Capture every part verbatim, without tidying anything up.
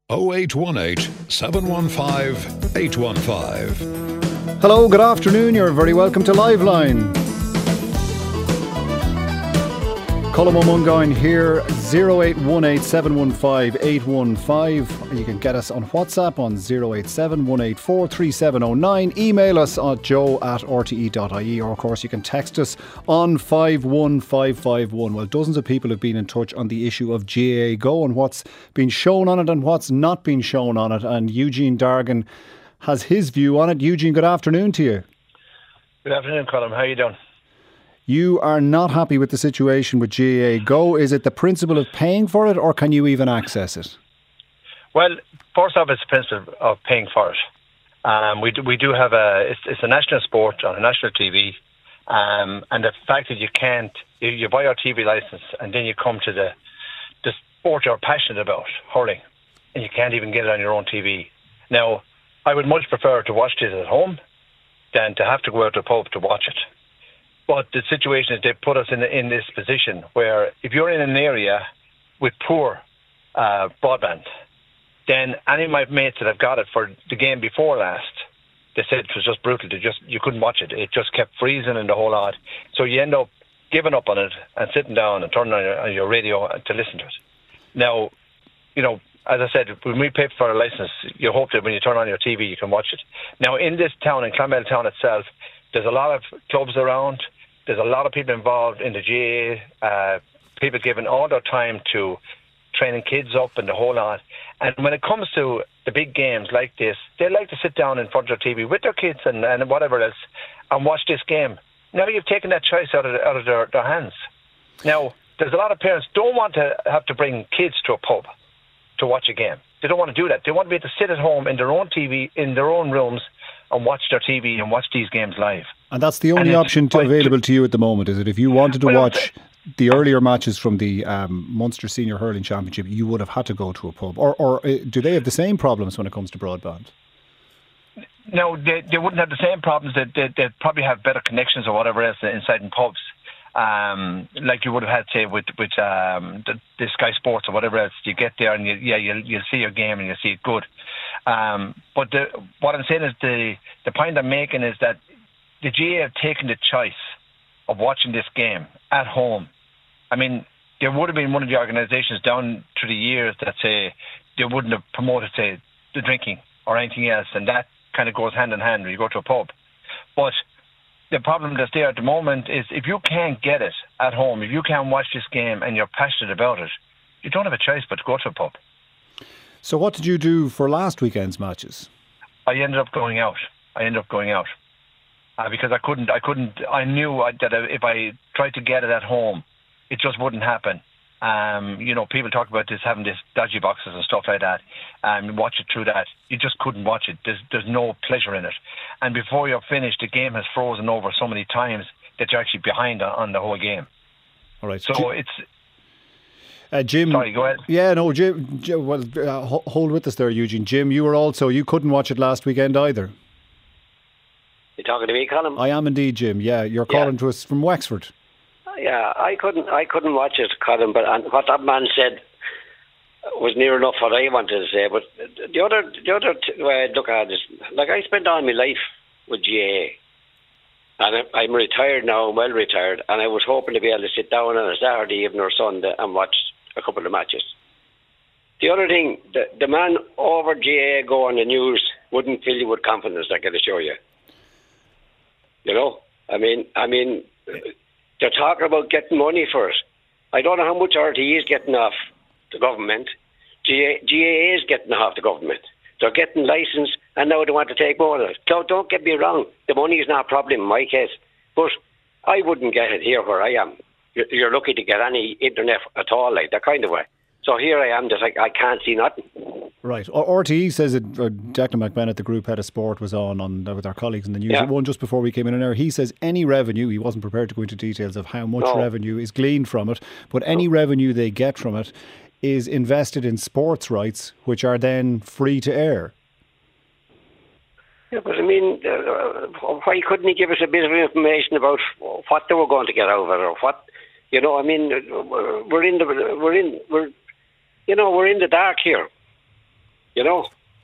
oh eight one eight, seven one five, eight one five. Hello, good afternoon. You're very welcome to Liveline. Colm Ó Mongáin here, oh eight one eight, seven one five, eight one five. You can get us on WhatsApp on oh eight seven, one eight four, three seven oh nine. Email us at joe at r t e dot i e, or of course you can text us on five one five five one. Well, dozens of people have been in touch on the issue of G A A Go and what's been shown on it and what's not been shown on it. And Eugene Dargan has his view on it. Eugene, good afternoon to you. Good afternoon, Colm. How are you doing? You are not happy with the situation with G A A Go. Is it the principle of paying for it, or can you even access it? Well, first off, it's the principle of paying for it. Um, we do, we do have a it's, it's a national sport on a national T V, um, and the fact that you can't you, you buy your T V license and then you come to the the sport you're passionate about, hurling, and you can't even get it on your own T V. Now, I would much prefer to watch this at home than to have to go out to a pub to watch it. But the situation is they put us in in this position where if you're in an area with poor uh, broadband, then any of my mates that have got it for the game before last, they said it was just brutal. They just you couldn't watch it. It just kept freezing and the whole lot. So you end up giving up on it and sitting down and turning on your, on your radio to listen to it. Now, you know, as I said, when we pay for a license, you hope that when you turn on your T V, you can watch it. Now, in this town, in Clonmel town itself, there's a lot of clubs around. There's a lot of people involved in the G A A, uh, people giving all their time to training kids up and the whole lot. And when it comes to the big games like this, they like to sit down in front of their T V with their kids and, and whatever else and watch this game. Now you've taken that choice out of, out of their, their hands. Now, there's a lot of parents don't want to have to bring kids to a pub to watch a game. They don't want to do that. They want to be able to sit at home in their own T V, in their own rooms, and watch their T V and watch these games live. And that's the only option to available to you at the moment, is it? If you wanted to well, watch the earlier matches from the um, Munster Senior Hurling Championship, you would have had to go to a pub. Or, or uh, do they have the same problems when it comes to broadband? No, they, they wouldn't have the same problems. They'd, they'd, they'd probably have better connections or whatever else inside in pubs. Um, like you would have had, say, with with um, the, the Sky Sports or whatever else. You get there and you, yeah, you'll, you'll see your game and you'll see it good. Um, but the, what I'm saying is the the point I'm making is that the G A A have taken the choice of watching this game at home. I mean, there would have been one of the organisations down through the years that say they wouldn't have promoted, say, the drinking or anything else, and that kind of goes hand in hand when you go to a pub. But the problem that's there at the moment is if you can't get it at home, if you can't watch this game and you're passionate about it, you don't have a choice but to go to a pub. So what did you do for last weekend's matches? I ended up going out. I ended up going out uh, because I couldn't. I couldn't. I knew that if I tried to get it at home, it just wouldn't happen. Um, you know, people talk about this having this dodgy boxes and stuff like that, and um, watch it through that. You just couldn't watch it. There's there's no pleasure in it. And before you're finished, the game has frozen over so many times that you're actually behind on, on the whole game. All right. So Jim, it's. Uh, Jim. Sorry, go ahead. Yeah, no, Jim. Jim well, uh, hold with us there, Eugene. Jim, you were also you couldn't watch it last weekend either. You talking to me, Colm? I am indeed, Jim. Yeah, you're calling yeah. to us from Wexford. Yeah, I couldn't. I couldn't watch it, Colm. But and what that man said was near enough what I wanted to say. But the other, the other t- way I look at it is, like, I spent all my life with G A A, and I'm retired now. I'm well retired, and I was hoping to be able to sit down on a Saturday evening or Sunday and watch a couple of matches. The other thing, the, the man over G A A Go on the news wouldn't fill you with confidence, I can assure you. You know, I mean, I mean, they're talking about getting money for it. I don't know how much R T E is getting off the government. G A A is getting off the government. They're getting licensed, and now they want to take more of it. Don't, don't get me wrong. The money is not a problem in my case, but I wouldn't get it here where I am. You're lucky to get any internet at all, like that kind of way. So here I am, just like I can't see nothing. Right. R T E says that uh, Declan McBennett, the group head of sport, was on, on uh, with our colleagues in the news. Yeah. One just before we came in there. He says any revenue, he wasn't prepared to go into details of how much no. revenue is gleaned from it, but any no. revenue they get from it is invested in sports rights, which are then free to air. Yeah, but I mean, uh, why couldn't he give us a bit of information about what they were going to get out of it, or what? You know, I mean, we're in the we're in we're you know we're in the dark here. You know?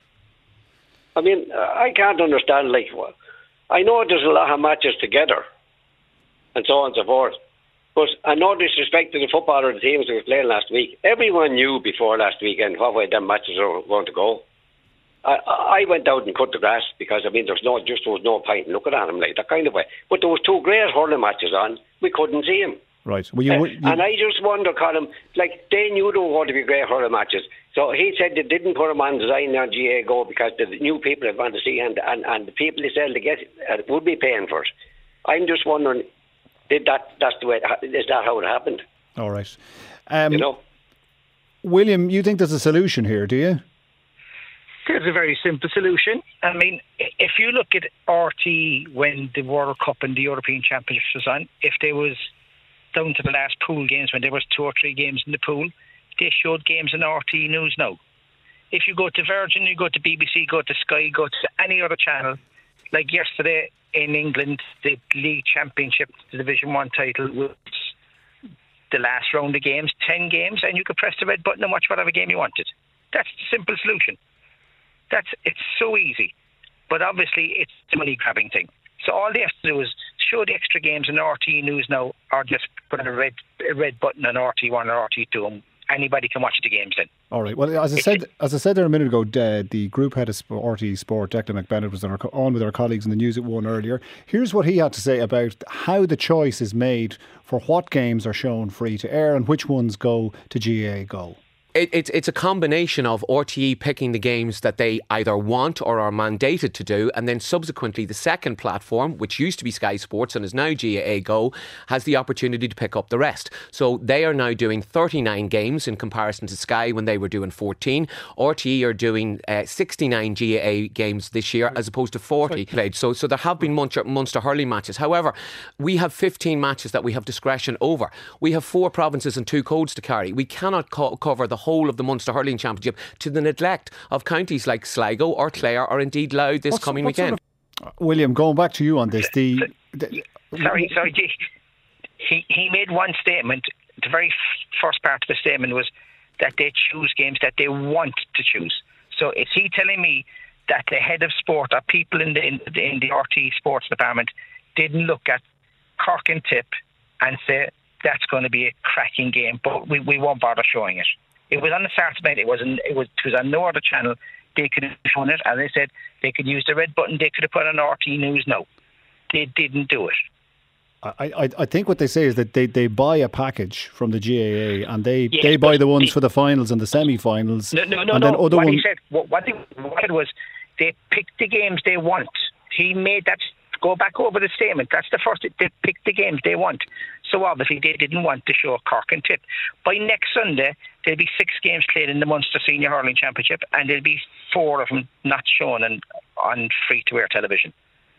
I mean, I can't understand, like, I know there's a lot of matches together and so on and so forth, but I no disrespect to the footballer and the teams that were playing last week. Everyone knew before last weekend what way them matches were going to go. I, I went out and cut the grass because, I mean, there's no, just there was no point in looking at them like that kind of way. But there was two great hurling matches on. We couldn't see them. Right. Well, you, uh, you, and I just wonder, Colin, like, they knew there were going to be great hurling matches. So he said they didn't put them on design on G A A Go because the new people have gone to see, and, and, and the people they said to get uh, would be paying for it. I'm just wondering, did that, that's the way, is that how it happened? All right. Um, you know? William, you think there's a solution here, do you? There's a very simple solution. I mean, if you look at R T E when the World Cup and the European Championships was on, if there was down to the last pool games when there was two or three games in the pool, they showed games on R T E News now. If you go to Virgin, you go to B B C, go to Sky, go to any other channel, like yesterday in England, the League Championship, the Division One title was the last round of games, ten games, and you could press the red button and watch whatever game you wanted. That's the simple solution. That's it's so easy, but obviously it's a money grabbing thing. So all they have to do is show the extra games on R T E News now, or just put a red a red button on R T one or R T two, and anybody can watch the games then. All right. Well, as I said, as I said there a minute ago, uh, the group head of R T E Sport, Declan McBennett, was on, our, on with our colleagues in the News at One earlier. Here's what he had to say about how the choice is made for what games are shown free to air and which ones go to G A A Go. It, it's it's a combination of R T E picking the games that they either want or are mandated to do, and then subsequently the second platform, which used to be Sky Sports and is now G A A Go, has the opportunity to pick up the rest. So they are now doing thirty-nine games in comparison to Sky when they were doing fourteen. R T E are doing uh, sixty-nine G A A games this year as opposed to forty played. So so there have been Munster, Munster hurling matches. However, we have fifteen matches that we have discretion over. We have four provinces and two codes to carry. We cannot co- cover the whole of the Munster Hurling Championship to the neglect of counties like Sligo or Clare or indeed Louth this What's, coming weekend. Sort of, William, going back to you on this, the, the sorry, sorry, he he made one statement. The very first part of the statement was that they choose games that they want to choose. So is he telling me that the head of sport or people in the in the, in the R T E Sports Department didn't look at Cork and Tip and say that's going to be a cracking game, but we, we won't bother showing it? It was on the Saturday night. It was in, it was it was on no other channel. They could have shown it, and they said they could use the red button. They could have put on R T E News. No, they didn't do it. I, I, I think what they say is that they, they buy a package from the G A A and they, yes, they buy the ones for the finals and the semi-finals. No, no, no. And no. then other what one... he said, what, what he said was they picked the games they want. He made that. Go back over the statement. That's the first. They picked the games they want. So obviously they didn't want to show Cork and Tip. By next Sunday, there'll be six games played in the Munster Senior Hurling Championship, and there'll be four of them not shown on, on free-to-air television.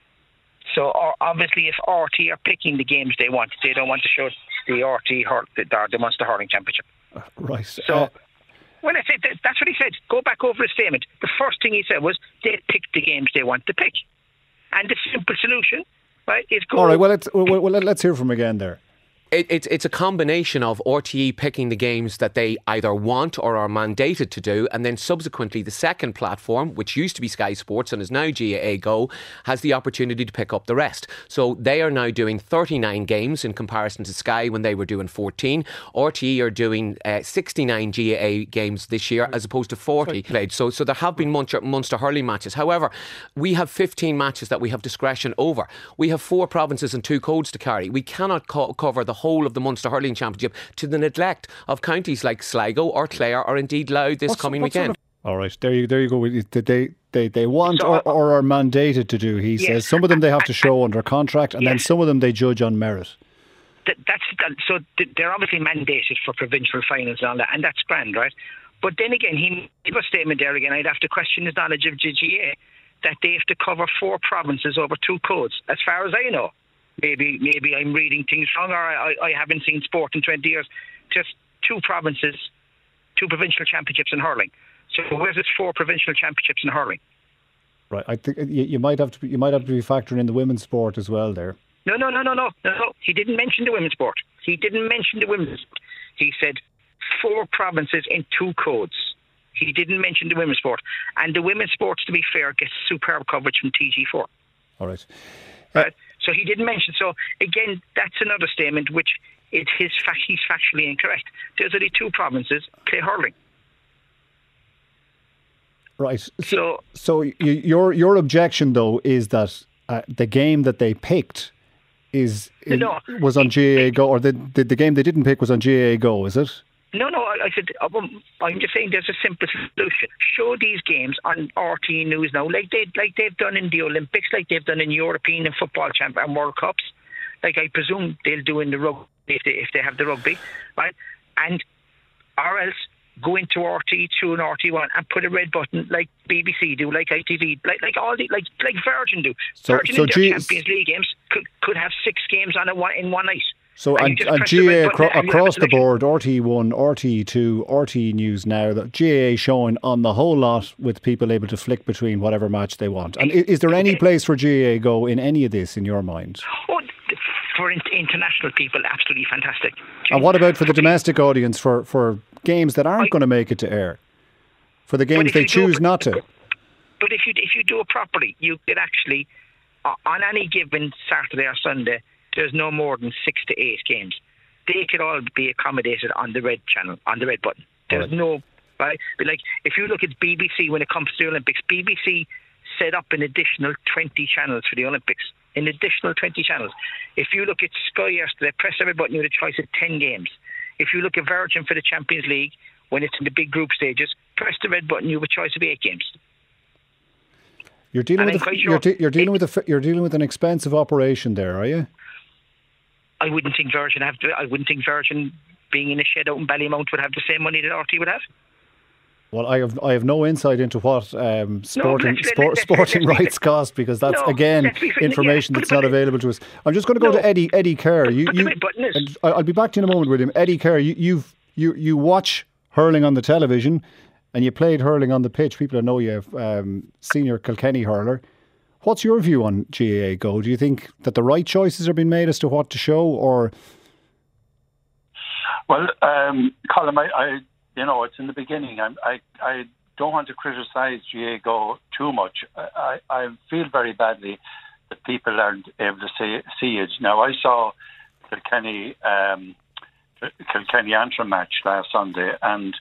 So obviously, if R T are picking the games they want, they don't want to show the R T Hur- the, the Munster Hurling Championship. Uh, right. So. Uh, Well, I said that's what he said. Go back over his statement. The first thing he said was they picked the games they want to pick. And the simple solution, right, is go... All right, well, let's, well, well, let's hear from him again there. It, it's it's a combination of R T E picking the games that they either want or are mandated to do, and then subsequently the second platform, which used to be Sky Sports and is now G A A Go, has the opportunity to pick up the rest. So they are now doing thirty-nine games in comparison to Sky when they were doing fourteen. R T E are doing uh, sixty-nine G A A games this year as opposed to forty played. So so there have been Munster, Munster hurling matches. However, we have fifteen matches that we have discretion over. We have four provinces and two codes to carry. We cannot co- cover the whole of the Munster Hurling Championship to the neglect of counties like Sligo or Clare or indeed Louth this what's, coming what's weekend. Sort of, all right, there you there you go. They they they want so, or, or are mandated to do. He yes, says some of them they have to show under contract, and yes. then some of them they judge on merit. That, that's that, so they're obviously mandated for provincial finals and all that, and that's grand, right? But then again, he made a statement there again. I'd have to question his knowledge of G A A that they have to cover four provinces over two codes, as far as I know. Maybe maybe I'm reading things wrong, or I, I haven't seen sport in twenty years. Just two provinces, two provincial championships in hurling. So where's this four provincial championships in hurling? Right, I think you, you might have to be, you might have to be factoring in the women's sport as well there. No, no, no, no, no, no. He didn't mention the women's sport. He didn't mention the women's sport. He said four provinces in two codes. He didn't mention the women's sport. And the women's sports, to be fair, gets superb coverage from T G four. All right. Uh, right? So he didn't mention. So, again, that's another statement which it his, he's factually incorrect. There's only two provinces play hurling. Right. So, So, so you, your your objection, though, is that uh, the game that they picked is, is No. was on G A A Go, or the, the the game they didn't pick was on G A A Go, is it? No, no, I, I said, um, I'm just saying there's a simple solution. Show these games on R T E News now, like, they, like they've done in the Olympics, like they've done in European and Football Champ and World Cups, like I presume they'll do in the rugby if they, if they have the rugby, right? And, or else, go into R T E two and R T E one and put a red button like B B C do, like I T V, like like all the like like Virgin do. So- Virgin so in their G- Champions League games could could have six games on a one in one night. So And you and, just and press the G A red A acro- button and you have across a the selection. board, R T E one, R T E two, R T E News now, the G A A showing on the whole lot with people able to flick between whatever match they want. And i- is there any place for G A A Go in any of this in your mind? Oh, for in- international people, absolutely fantastic. And what about for the domestic audience, for, for games that aren't I- going to make it to air? For the games if they you do- choose not to? But if you if you do it properly, you could actually, uh, on any given Saturday or Sunday, there's no more than six to eight games. They could all be accommodated on the red channel, on the red button. There's Right. no, right? But like, if you look at B B C when it comes to the Olympics, B B C set up an additional twenty channels for the Olympics. An additional twenty channels. If you look at Sky yesterday, press every button, you have a choice of ten games. If you look at Virgin for the Champions League, when it's in the big group stages, press the red button, you have a choice of eight games. You're dealing And with I'm a, quite you're, sure de- you're dealing it- with a, you're dealing with an expensive operation there, are you? I wouldn't think Virgin have to, I wouldn't think Virgin being in a shed out in Ballymount would have the same money that R T would have. Well, I have I have no insight into what um, sporting let's- sport, let's- sporting let's be- rights cost, because that's No, again let's be fair, information yeah, that's but- not but- available to us. I'm just going to go No. to Eddie Eddie Kerr. You, but the you, red button is- and I- I'll be back to you in a moment, William. Eddie Kerr, you you've, you you watch hurling on the television, and you played hurling on the pitch. People know you, um, senior Kilkenny hurler. What's your view on G A A Go? Do you think that the right choices are being made as to what to show, or Well, um, Colin, I, I, you know, it's in the beginning. I'm, I, I don't want to criticise G A A Go too much. I, I, I feel very badly that people aren't able to see, see it. Now, I saw Kilkenny, um, Kilkenny Antrim match last Sunday, and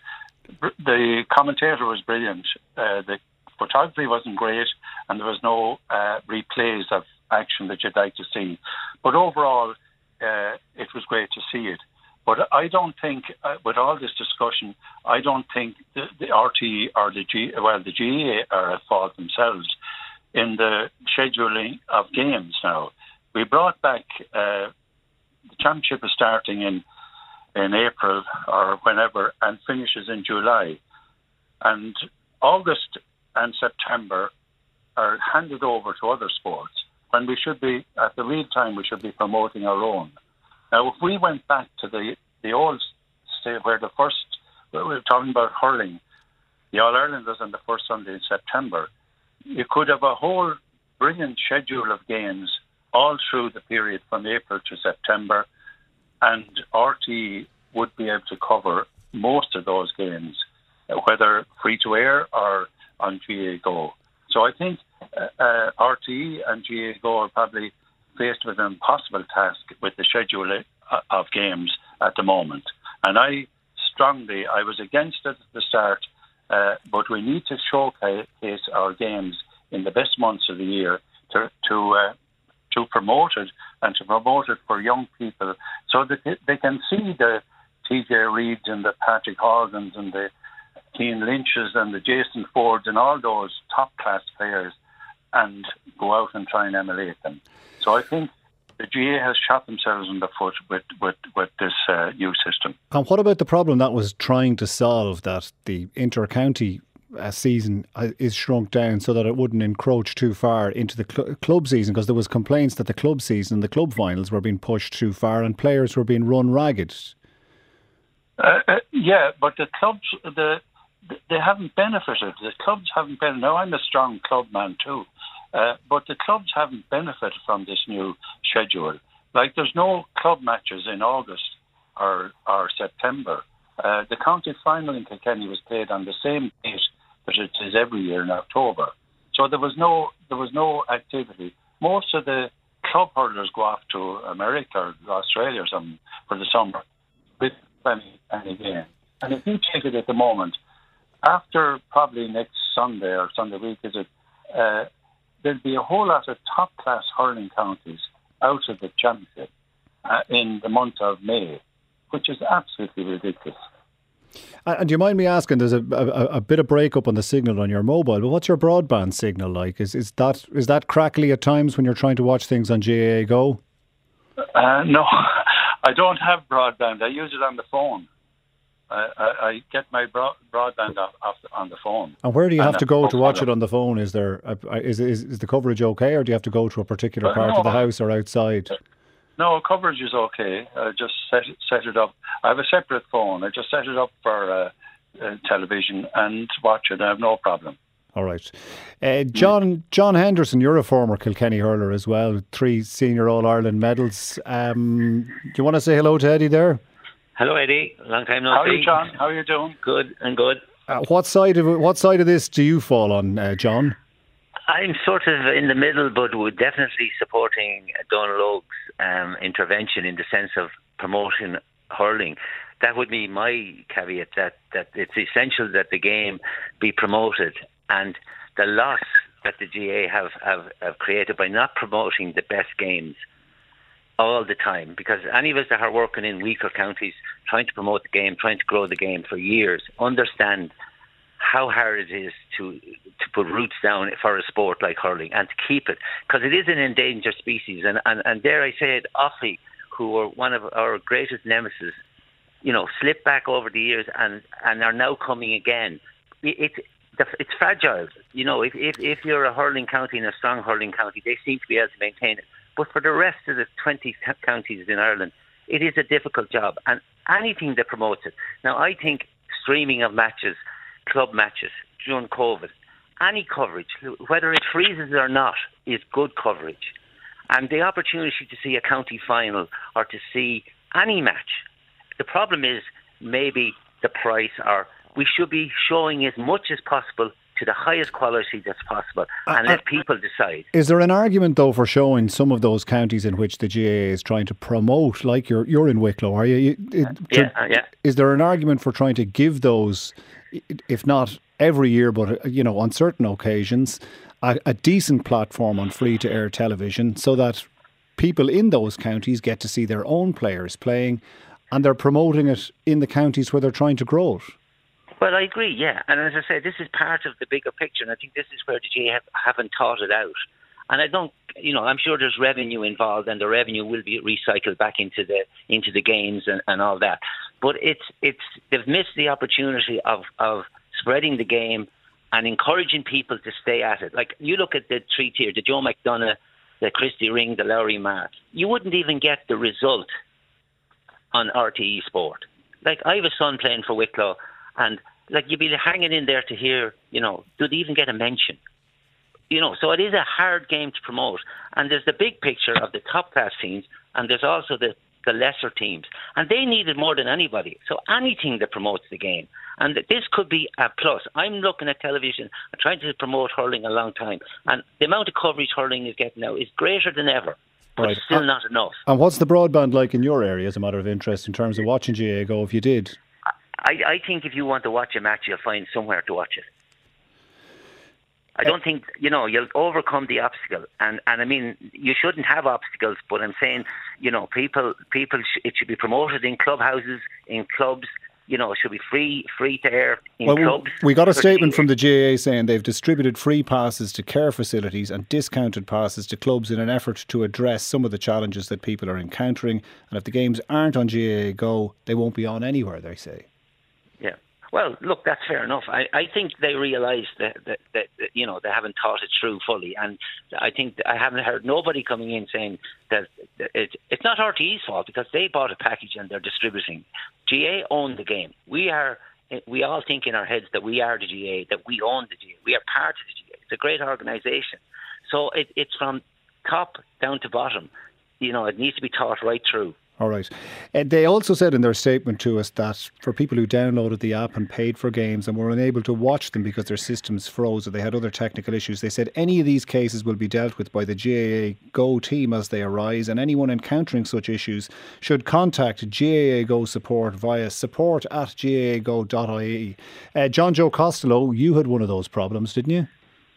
the commentator was brilliant. Uh, the photography wasn't great, and there was no uh, replays of action that you'd like to see. But overall, uh, it was great to see it. But I don't think, uh, with all this discussion, I don't think the, the R T E or the G, well, the G A A are at fault themselves in the scheduling of games now. We brought back, uh, the championship is starting in, in April or whenever and finishes in July. And August and September are handed over to other sports when we should be, at the real time, we should be promoting our own. Now, if we went back to the, the old state where the first, we were talking about hurling, the All-Ireland was on the first Sunday in September, you could have a whole brilliant schedule of games all through the period from April to September, and R T E would be able to cover most of those games, whether free-to-air or on G A A Go. So I think uh, uh, R T E and G A A Go are probably faced with an impossible task with the schedule of games at the moment. And I strongly, I was against it at the start, uh, but we need to showcase our games in the best months of the year to to, uh, to promote it and to promote it for young people so that they can see the T J Reeds and the Patrick Horgans and the Keane Lynches and the Jason Fords and all those top-class players and go out and try and emulate them. So I think the G A A has shot themselves in the foot with, with, with this uh, new system. And what about the problem that was trying to solve, that the inter-county uh, season is shrunk down so that it wouldn't encroach too far into the cl- club season? Because there was complaints that the club season, the club finals were being pushed too far and players were being run ragged. Uh, uh, yeah, but the clubs, the they haven't benefited. The clubs haven't benefited. Now, I'm a strong club man too. Uh, but the clubs haven't benefited from this new schedule. Like, there's no club matches in August or, or September. Uh, the county final in Kilkenny was played on the same date that it is every year in October. So there was no there was no activity. Most of the club hurlers go off to America or Australia or something for the summer with any, any game. And if you take it at the moment, after probably next Sunday or Sunday week, is it uh, there'll be a whole lot of top class hurling counties out of the championship uh, in the month of May, which is absolutely ridiculous. And do you mind me asking, there's a, a, a bit of breakup on the signal on your mobile, but what's your broadband signal like? Is is that is that crackly at times when you're trying to watch things on G A A Go? Uh, no, I don't have broadband. I use it on the phone. I, I, I get my broad, broadband off, off the, on the phone. And where do you have and to go to watch it on the phone? Is there a, is, is is the coverage okay, or do you have to go to a particular part uh, no, of the house or outside? No, coverage is okay. I just set it, set it up. I have a separate phone. I just set it up for uh, uh, television and watch it. I have no problem. All right. Uh, John John Henderson, you're a former Kilkenny hurler as well, three senior All-Ireland medals. Um, do you want to say hello to Eddie there? Hello, Eddie. Long time no see. How are you, John? How are you doing? Good and good. Uh, what side of what side of this do you fall on, uh, John? I'm sort of in the middle, but we're definitely supporting Donal Óg's um, intervention in the sense of promoting hurling. That would be my caveat, that, that it's essential that the game be promoted. And the loss that the G A A have, have, have created by not promoting the best games all the time, because any of us that are working in weaker counties, trying to promote the game, trying to grow the game for years, understand how hard it is to to put roots down for a sport like hurling and to keep it, because it is an endangered species. And, and, and dare I say it, Offaly, who were one of our greatest nemesis, you know, slipped back over the years and, and are now coming again. It, it, it's fragile. You know, if, if, if you're a hurling county and a strong hurling county, they seem to be able to maintain it. But for the rest of the twenty counties in Ireland, it is a difficult job. And anything that promotes it. Now, I think streaming of matches, club matches during COVID, any coverage, whether it freezes or not, is good coverage. And the opportunity to see a county final or to see any match, the problem is maybe the price, or we should be showing as much as possible to the highest quality that's possible and uh, let people decide. Is there an argument, though, for showing some of those counties in which the G A A is trying to promote, like you're, you're in Wicklow, are you? It, yeah, uh, yeah. Is there an argument for trying to give those, if not every year, but, you know, on certain occasions, a, a decent platform on free-to-air television so that people in those counties get to see their own players playing and they're promoting it in the counties where they're trying to grow it? Well, I agree, yeah. And as I said, this is part of the bigger picture, and I think this is where the G A A have, haven't thought it out. And I don't, you know, I'm sure there's revenue involved, and the revenue will be recycled back into the into the games and, and all that. But it's it's they've missed the opportunity of, of spreading the game and encouraging people to stay at it. Like, you look at the three tier, the Joe McDonagh, the Christy Ring, the Lowry Mark, you wouldn't even get the result on R T E Sport. Like, I have a son playing for Wicklow, and like, you'd be hanging in there to hear, you know, do they even get a mention? You know, so it is a hard game to promote. And there's the big picture of the top class teams, and there's also the, the lesser teams. And they need it more than anybody. So anything that promotes the game. And this could be a plus. I'm looking at television and trying to promote hurling a long time. And the amount of coverage hurling is getting now is greater than ever. But right. Still not enough. And what's the broadband like in your area, as a matter of interest, in terms of watching G A A Go, if you did? I, I think if you want to watch a match, you'll find somewhere to watch it. I don't think, you know, you'll overcome the obstacle. And, and I mean, you shouldn't have obstacles, but I'm saying, you know, people, people, sh- it should be promoted in clubhouses, in clubs, you know, it should be free, free to air in well, clubs. We got a statement from the G A A saying they've distributed free passes to care facilities and discounted passes to clubs in an effort to address some of the challenges that people are encountering. And if the games aren't on G A A Go, they won't be on anywhere, they say. Yeah. Well, look, that's fair enough. I, I think they realise that, that, that, that, you know, they haven't thought it through fully. And I think I haven't heard nobody coming in saying that it, it's not R T E's fault, because they bought a package and they're distributing. G A A own the game. We are, we all think in our heads that we are the G A A, that we own the G A A. We are part of the G A A. It's a great organisation. So it, it's from top down to bottom. You know, it needs to be thought right through. All right. Uh, they also said in their statement to us that for people who downloaded the app and paid for games and were unable to watch them because their systems froze or they had other technical issues, they said any of these cases will be dealt with by the G A A Go team as they arise, and anyone encountering such issues should contact G A A Go support via support at g a a go dot I E. Uh, John Joe Costello, you had one of those problems, didn't you?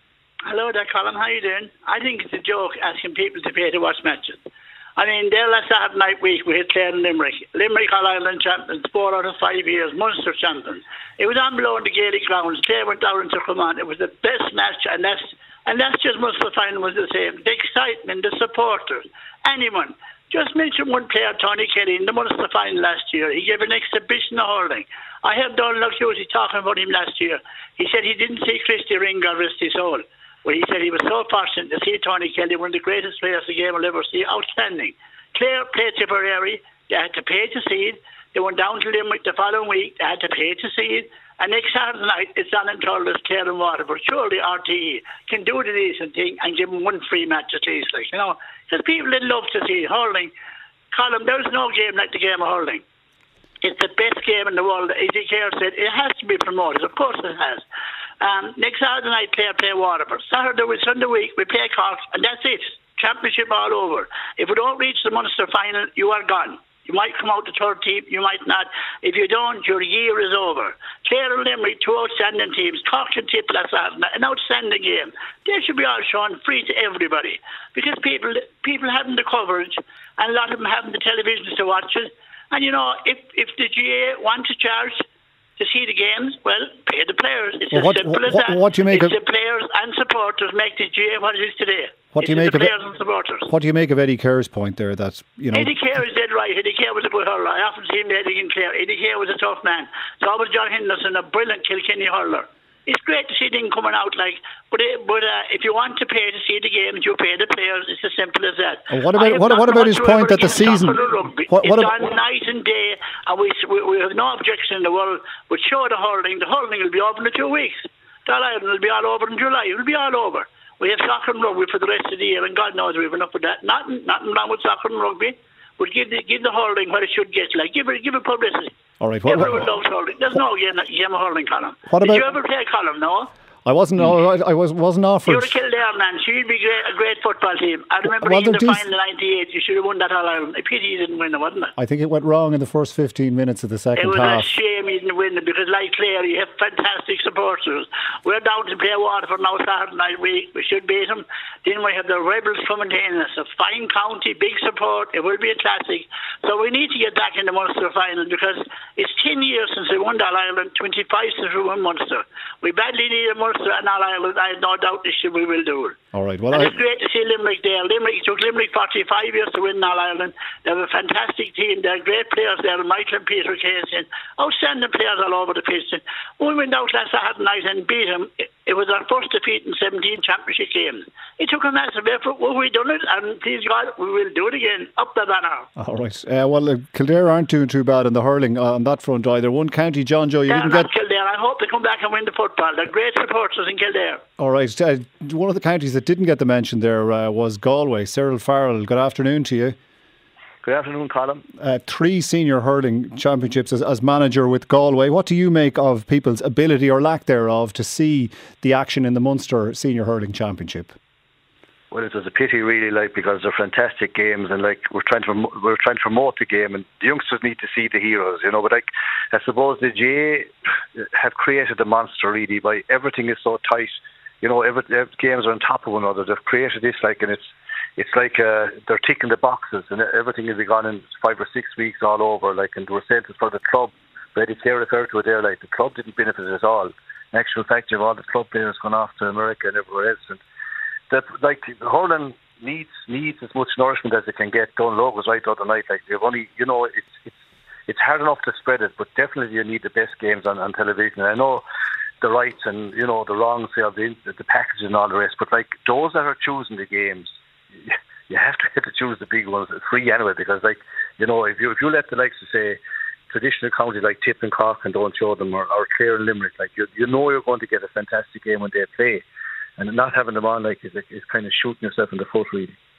Hello there, Colin. How you doing? I think it's a joke asking people to pay to watch matches. I mean, there last Saturday night week we hit Clare and Limerick. Limerick All-Ireland champions, four out of five years, Munster champions. It was on below in the Gaelic grounds. Clare went down into Cremont. It was the best match, and that's, and that's just Munster final was the same. The excitement, the supporters, anyone. Just mention one player, Tony Kelly, in the Munster final last year. He gave an exhibition of hurling. I heard Donald Hughes talking about him last year. He said he didn't see Christy Ringo rest his soul. Well, he said he was so fortunate to see Tony Kelly, one of the greatest players the game will ever see. Outstanding. Clare played Tipperary. They had to pay to see it. They went down to Limerick the following week. They had to pay to see it. And next Saturday night, it's on in Thurles, Clare and Waterford. Surely R T E can do the decent thing and give them one free match at least. Like, you know, because people did love to see hurling. Colin, there's no game like the game of hurling. It's the best game in the world. As E K said, it has to be promoted. Of course it has. Um, next Saturday night, Clare play Waterford. Saturday, Sunday week, we play Cork, and that's it. Championship all over. If we don't reach the Munster final, you are gone. You might come out the third team, you might not. If you don't, your year is over. Clare and Limerick, two outstanding teams. Cork and Tip last Saturday, an outstanding game. They should be all shown free to everybody because people people haven't the coverage, and a lot of them haven't the televisions to watch it. And you know, if if the G A A want to charge to see the games, well, pay the players. It's well, as what, simple as what, that. What do you make it's of the players and supporters make the G A A what it is today. What do you it's make the of players it, and supporters. What do you make of Eddie Kerr's point there that, you know... Eddie Kerr is dead right. Eddie Kerr was a good hurler. I often see him Eddie in Clare. Eddie Kerr was a tough man. So was John Henderson, a brilliant Kilkenny hurler. It's great to see them coming out, like, but it, but uh, if you want to pay to see the games, you pay the players. It's as simple as that. And what about what, what about his point that the season? What, what it's about, on night and day, and we, we we have no objection in the world. But show the hurling. The hurling will be over in two weeks. The All-Ireland will be all over in July. It will be all over. We have soccer and rugby for the rest of the year, and God knows we've enough of that. Nothing, nothing wrong with soccer and rugby. But give the give the hurling what it should get. Like give it give it publicity. All right. What, Everyone loves hurling. There's no game game of hurling, Colin. What Did about, you ever play Colin? No. I wasn't. I, I was wasn't offered. You're a Kildare man. So you'd be great, a great football team. I remember well, in the these... final in ninety-eight. You should have won that All Ireland. A pity you didn't win it, wasn't it? I think it went wrong in the first fifteen minutes of the second half. It was half. a shame you didn't win it because, like Clare, you have fantastic supporters. We're down to play Waterford now Saturday night week. We should beat them. Then we have the Rebels coming in. It's a fine county, big support. It will be a classic. So we need to get back in the Munster final because it's ten years since we won the All Ireland, twenty-five since we won Munster. We badly need a Munster and All Ireland. I have no doubt this year we will do it. All right. Well, and I... it's great to see Limerick there. Limerick, it took Limerick forty-five years to win All Ireland. They have a fantastic team. They're great players there. Michael and Peter Casey. Outstanding players all over the pitch. When we went out last Saturday night and beat them, it, it was our first defeat in seventeen championship games. It took a massive effort. Well, we done it, and please God, we will do it again. Up the banner. All right. Uh, well, uh, Kildare aren't doing too bad in the hurling uh, on that front either. One county, John Joe, you They're didn't not get... Kildare. I hope they come back and win the football. They're great supporters in Kildare. All right. Uh, one of the counties that didn't get the mention there uh, was Galway. Cyril Farrell, good afternoon to you. Good afternoon, Colin. Uh, three senior hurling championships as, as manager with Galway. What do you make of people's ability or lack thereof to see the action in the Munster Senior Hurling Championship? Well, it was a pity, really, like because they're fantastic games, and like we're trying to we're trying to promote the game, and the youngsters need to see the heroes, you know. But like, I suppose the G A A have created the monster really by everything is so tight, you know. Every, every games are on top of one another. They've created this like, and it's it's like uh, they're ticking the boxes, and everything has gone in five or six weeks all over. Like, and we're saying for the club, Eddie Kerr referred to it there. Like the club didn't benefit at all. In actual fact, you have all the club players gone off to America and everywhere else, and that like hurling needs needs as much nourishment as it can get. Don Logue was right the other night. Like they've only, you know, it's it's it's hard enough to spread it, but definitely you need the best games on, on television. And I know the rights and you know the wrongs of the the package and all the rest, but like those that are choosing the games, you have to get to choose the big ones free anyway. Because like you know, if you if you let the likes of say traditional counties like Tip and Cork and don't show them, or, or Clare and Limerick, like you you know you're going to get a fantastic game when they play. And not having them on like is, is kind of shooting yourself in the foot, really.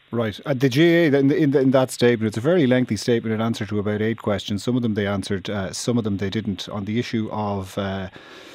Right. Uh, the G A A, in, in, in that statement, it's a very lengthy statement in answer to about eight questions. Some of them they answered, uh, some of them they didn't. On the issue of uh,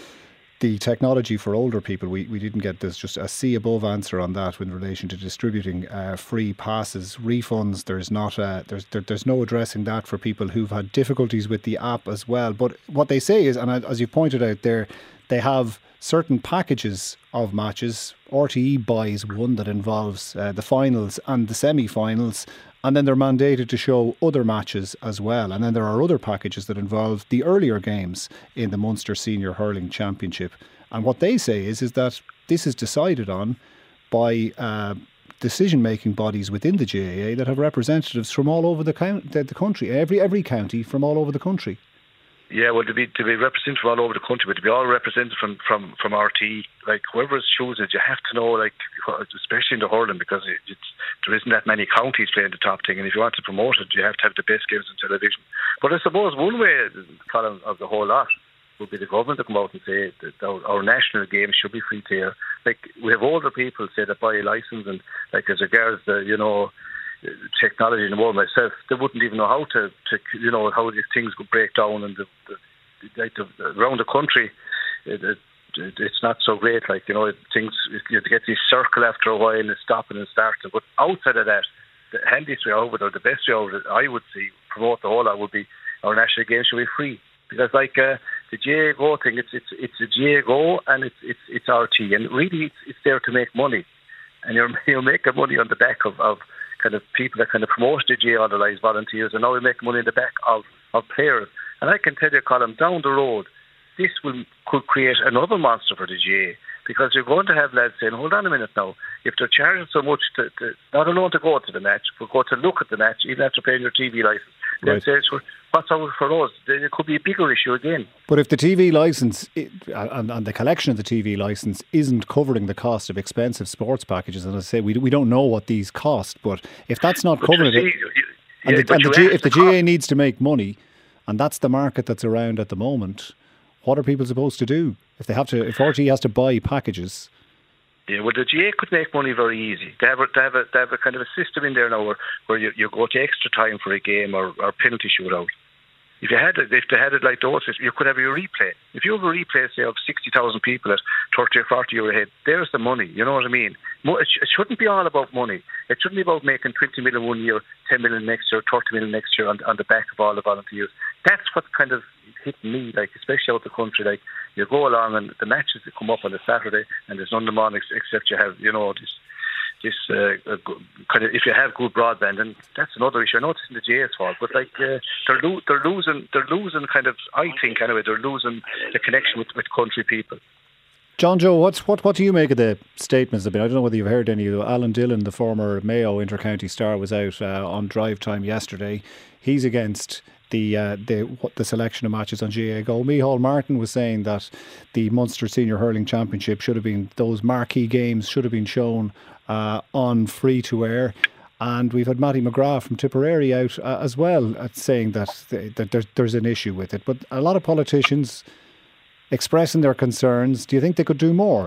the technology for older people, we, we didn't get this, just a C above answer on that in relation to distributing uh, free passes, refunds. There's not a, there's there, there's no addressing that for people who've had difficulties with the app as well. But what they say is, and as you pointed out there, they have certain packages of matches. R T E buys one that involves uh, the finals and the semi-finals, and then they're mandated to show other matches as well. And then there are other packages that involve the earlier games in the Munster Senior Hurling Championship. And what they say is, is that this is decided on by uh, decision-making bodies within the G A A that have representatives from all over the, count- the, the country, every every county from all over the country. Yeah, well, to be to be represented from all over the country, but to be all represented from, from, from R T E, like whoever chooses it, you have to know, like, especially in the hurling, because it, it's, there isn't that many counties playing the top thing, and if you want to promote it, you have to have the best games on television. But I suppose one way, Colin, of the whole lot would be the government to come out and say that our, our national games should be free to air. Like, we have older people say that buy a licence, and like as regards the, you know, technology in the world myself, they wouldn't even know how to, to you know, how these things would break down, and the, the, like the, around the country, it, it, it's not so great. Like, you know, things, you get this circle after a while and stopping and starting. But outside of that, the handiest way out of it, or the best way out of it, I would see, promote the whole lot, would be our national games should be free. Because like uh, the G A A Go thing, it's it's it's a G A A Go and it's it's it's R T, and really it's, it's there to make money, and you're you're making money on the back of, of kind of people that kind of promote the G A A, other lives, volunteers, and now we make money in the back of, of players. And I can tell you, Colin, down the road, this will could create another monster for the G A A, because you're going to have lads saying, hold on a minute now, if they're charging so much to, to not alone to go to the match, but go to look at the match, even after paying your T V licence, then say, what's out for us? It could be a bigger issue again. But if the T V licence and, and the collection of the T V licence isn't covering the cost of expensive sports packages, and as I say, we we don't know what these cost, but if that's not but covering see, it, you, and, yeah, the, and the G, if the, the G A A cost. needs to make money, and that's the market that's around at the moment, what are people supposed to do if they have to? If R T E has to buy packages? Yeah, well, the G A A could make money very easy. They have a, they have a, they have a kind of a system in there now where, where you, you go to extra time for a game or, or penalty shootout. If you had it, if they had it like those, you could have your replay. If you have a replay, say, of sixty thousand people at thirty or forty euro a head, there's the money. You know what I mean? It, sh- it shouldn't be all about money. It shouldn't be about making twenty million one year, ten million next year, thirty million next year on, on the back of all the volunteers. That's what kind of hit me, like, especially out the country. Like, you go along and the matches that come up on a Saturday, and there's none of them on ex- except you have, you know, this. This uh, uh, kind of, if you have good broadband, and that's another issue. I know it's in the G A A's fault, but like uh, they're lo- they're losing, they're losing kind of. I think anyway, they're losing the connection with, with country people. John Joe, what's what what do you make of the statements? I mean, I don't know whether you've heard any. Alan Dillon, the former Mayo inter-county star, was out uh, on drive time yesterday. He's against the uh, the what the selection of matches on G A A Go. Micheál Martin was saying that the Munster Senior Hurling Championship should have been, those marquee games should have been shown uh, on free to air. And we've had Matty McGrath from Tipperary out uh, as well, at saying that, th- that there's, there's an issue with it. But a lot of politicians expressing their concerns. Do you think they could do more?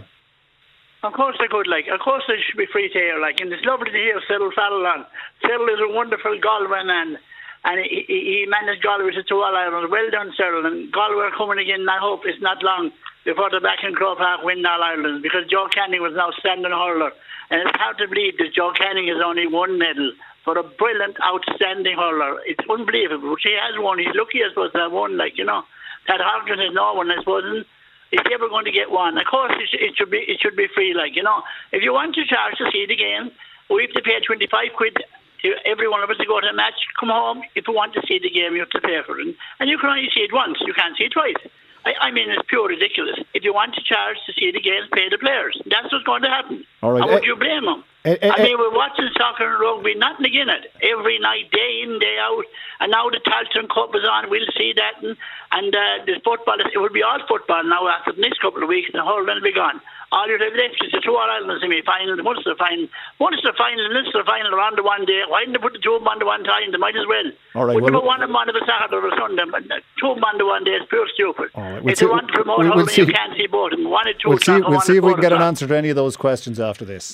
Of course they could, like. Of course they should be free to air, like. And it's lovely to hear Cyril Fallon. Cyril is a wonderful Galway man, and he, he, he managed Galway to two All-Ireland. Well done, Cyril. And Galway are coming again, and I hope it's not long before they're back in Croke Park winning All-Ireland, because Joe Canning was an outstanding hurler. And it's hard to believe that Joe Canning has only one medal for a brilliant, outstanding hurler. It's unbelievable. But he has one. He's lucky, I suppose, to have one, like, you know. That Harkin has no one, I suppose. And is he ever going to get one? Of course, it, it should be it should be free, like, you know. If you want to charge to see the game, we have to pay twenty-five quid to every one of us to go to a match, come home. If you want to see the game, you have to pay for it. And you can only see it once. You can't see it twice. I, I mean, it's pure ridiculous. If you want to charge to see the game, pay the players. That's what's going to happen. All right. How would uh, you blame them? Uh, uh, I mean, we're watching soccer and rugby, nothing again it. Every night, day in, day out. And now the Tailteann Cup is on, we'll see that. And, and uh, the football, it will be all football now after the next couple of weeks, and the whole will be gone. All you'd have left is the two All-Ireland semi-final, the Munster final. Munster final and Leinster final are on the one day. Why didn't they put the two of them on the one time? They might as well. All right, Wouldn't well, put one of them on the Saturday or a Sunday, but two of them on the one day is pure stupid. All right, we'll if see, they want to promote we'll, hurling, we'll you can't see both of them. One at two We'll see, o'clock we'll and see if one we at can get an o'clock. answer to any of those questions after this.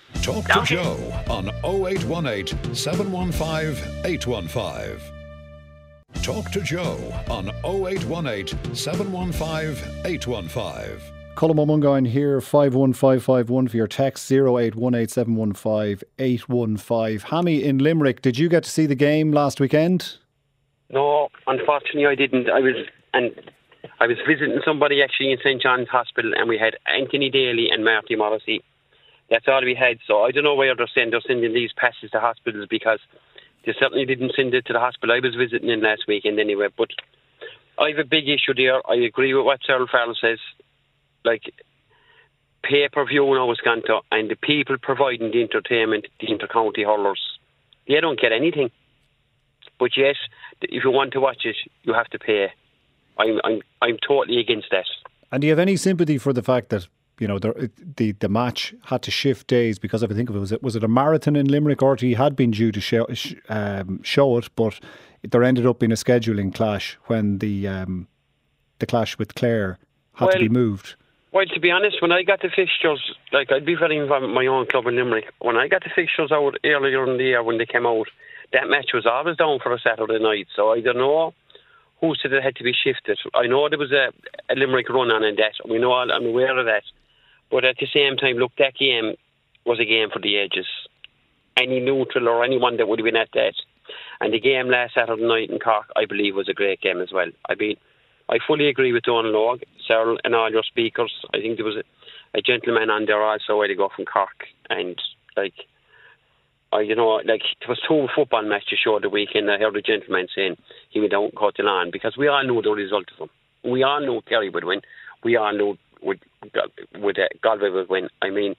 Talk to Joe on oh eight one eight, seven one five, eight one five. Talk to Joe on oh eight one eight, seven one five, eight one five. Colm Ó Mongáin here, five one five five one for your text, oh eight one eight, seven one five, eight one five. Hammy in Limerick, did you get to see the game last weekend? No, unfortunately I didn't. I was and I was visiting somebody actually in Saint John's Hospital, and we had Anthony Daly and Marty Morrissey. That's all we had. So I don't know where they're sending, they're sending these passes to hospitals, because they certainly didn't send it to the hospital I was visiting in last weekend anyway. But I have a big issue there. I agree with what Cyril Farrell says. Like, pay-per-view now has gone to, and the people providing the entertainment, the inter-county hurlers, they don't get anything. But yes, if you want to watch it, you have to pay. I'm I'm I'm totally against that. And do you have any sympathy for the fact that, you know, the the, the match had to shift days because of, I think of it, was it was it a marathon in Limerick? R T E had been due to show, um, show it, but there ended up being a scheduling clash when the um, the clash with Clare had well, to be moved. Well, to be honest, when I got the fixtures, like, I'd be very involved with my own club in Limerick. When I got the fixtures out earlier in the year when they came out, that match was always down for a Saturday night. So I don't know who said it had to be shifted. I know there was a, a Limerick run on in that. We know, I'm aware of that. But at the same time, look, that game was a game for the ages. Any neutral or anyone that would have been at that. And the game last Saturday night in Cork, I believe, was a great game as well. I mean, I fully agree with Donal Logue, Cyril, and all your speakers. I think there was a, a gentleman on there also a while ago from Cork. And, like, I, you know, like, there was two football matches short the weekend. I heard a gentleman saying he went out and cut the lawn, because we all knew the result of them. We all knew Kerry would win. We all knew would, would, uh, Galway would win. I mean,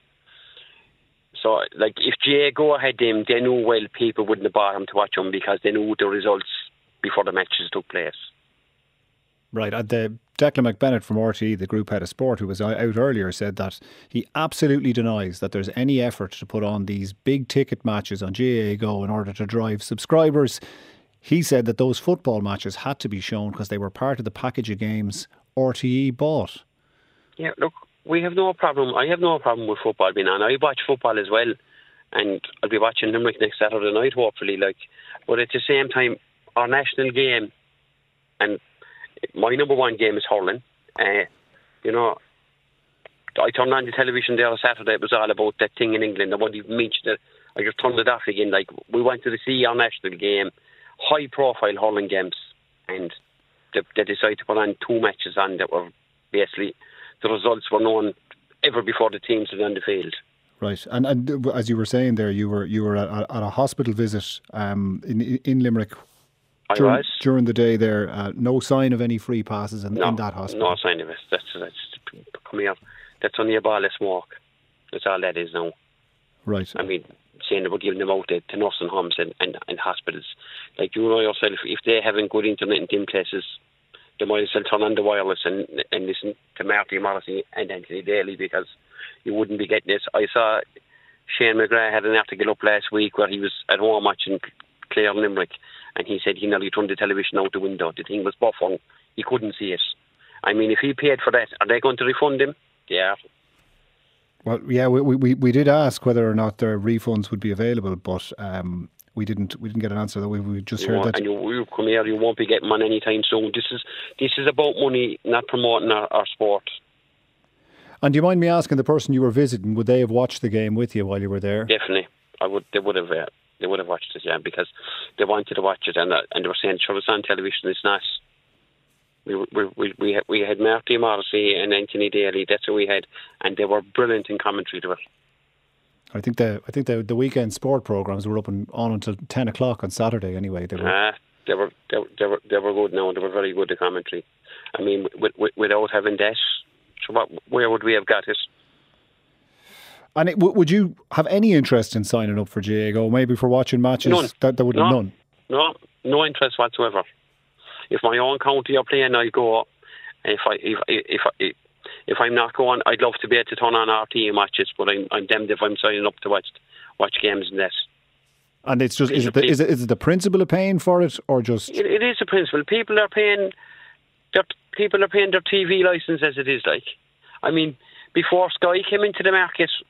so, like, if J A go ahead them, they knew well people wouldn't have bought them to watch them, because they knew the results before the matches took place. Right. Uh, the Declan McBennett from R T E, the group head of sport, who was out earlier, said that he absolutely denies that there's any effort to put on these big ticket matches on G A A Go in order to drive subscribers. He said that those football matches had to be shown because they were part of the package of games R T E bought. Yeah, look, we have no problem. I have no problem with football being on. I watch football as well, and I'll be watching Limerick next Saturday night, hopefully. Like, but at the same time, our national game, and my number one game is hurling. Uh, you know, I turned on the television there on Saturday. It was all about that thing in England. I won't even mention it. I just turned it off again. Like, we wanted to see our national game, high-profile hurling games, and they, they decided to put on two matches on that were basically, the results were known ever before the teams were on the field. Right, and and as you were saying there, you were you were at, at a hospital visit um, in in Limerick. I during, was. During the day there, uh, no sign of any free passes in, no, in that hospital. No sign of it. That's, that's, come here. That's only a ball of smoke. That's all that is now. Right. I mean, saying they were giving them out to, to nursing homes and, and, and hospitals. Like, you know yourself, if they haven't good internet in them places, they might as well turn on the wireless and, and listen to Marty Morrissey and Anthony Daly, because you wouldn't be getting this. I saw Shane McGrath had an article up last week where he was at home watching Clare and Limerick, and he said he nearly turned the television out the window. The thing was buffering. He couldn't see it. I mean, if he paid for that, are they going to refund him? Yeah. Well, yeah, we we, we did ask whether or not their refunds would be available, but um, we didn't we didn't get an answer. That we we just you heard know, that. And you, you come here, you won't be getting one anytime soon. This is this is about money, not promoting our, our sport. And do you mind me asking, the person you were visiting, would they have watched the game with you while you were there? Definitely, I would. They would have. Uh, they would have watched it, yeah, because they wanted to watch it, and uh, and they were saying, "Sure, it's on television. It's not." We we we we had, we had Marty Morrissey and Anthony Daly. That's what we had, and they were brilliant in commentary to it. I think the I think the the weekend sport programs were up and on until ten o'clock on Saturday. Anyway, they were. Uh, they were they, they were they were good. Now they were very good at commentary. I mean, with, with, without having that, so what, where would we have got it? And it, w- would you have any interest in signing up for G A A Go? Maybe for watching matches? None. That there would no. none. No, no interest whatsoever. If my own county are playing, I go. If I if if if, if I'm not going, I'd love to be able to turn on R T E matches, but I'm I'm damned if I'm signing up to watch watch games in that. And it's just is it the, is it is it the principle of paying for it, or just it, it is a principle. People are paying. Their, people are paying their T V license as it is. Like, I mean, before Sky came into the market, I,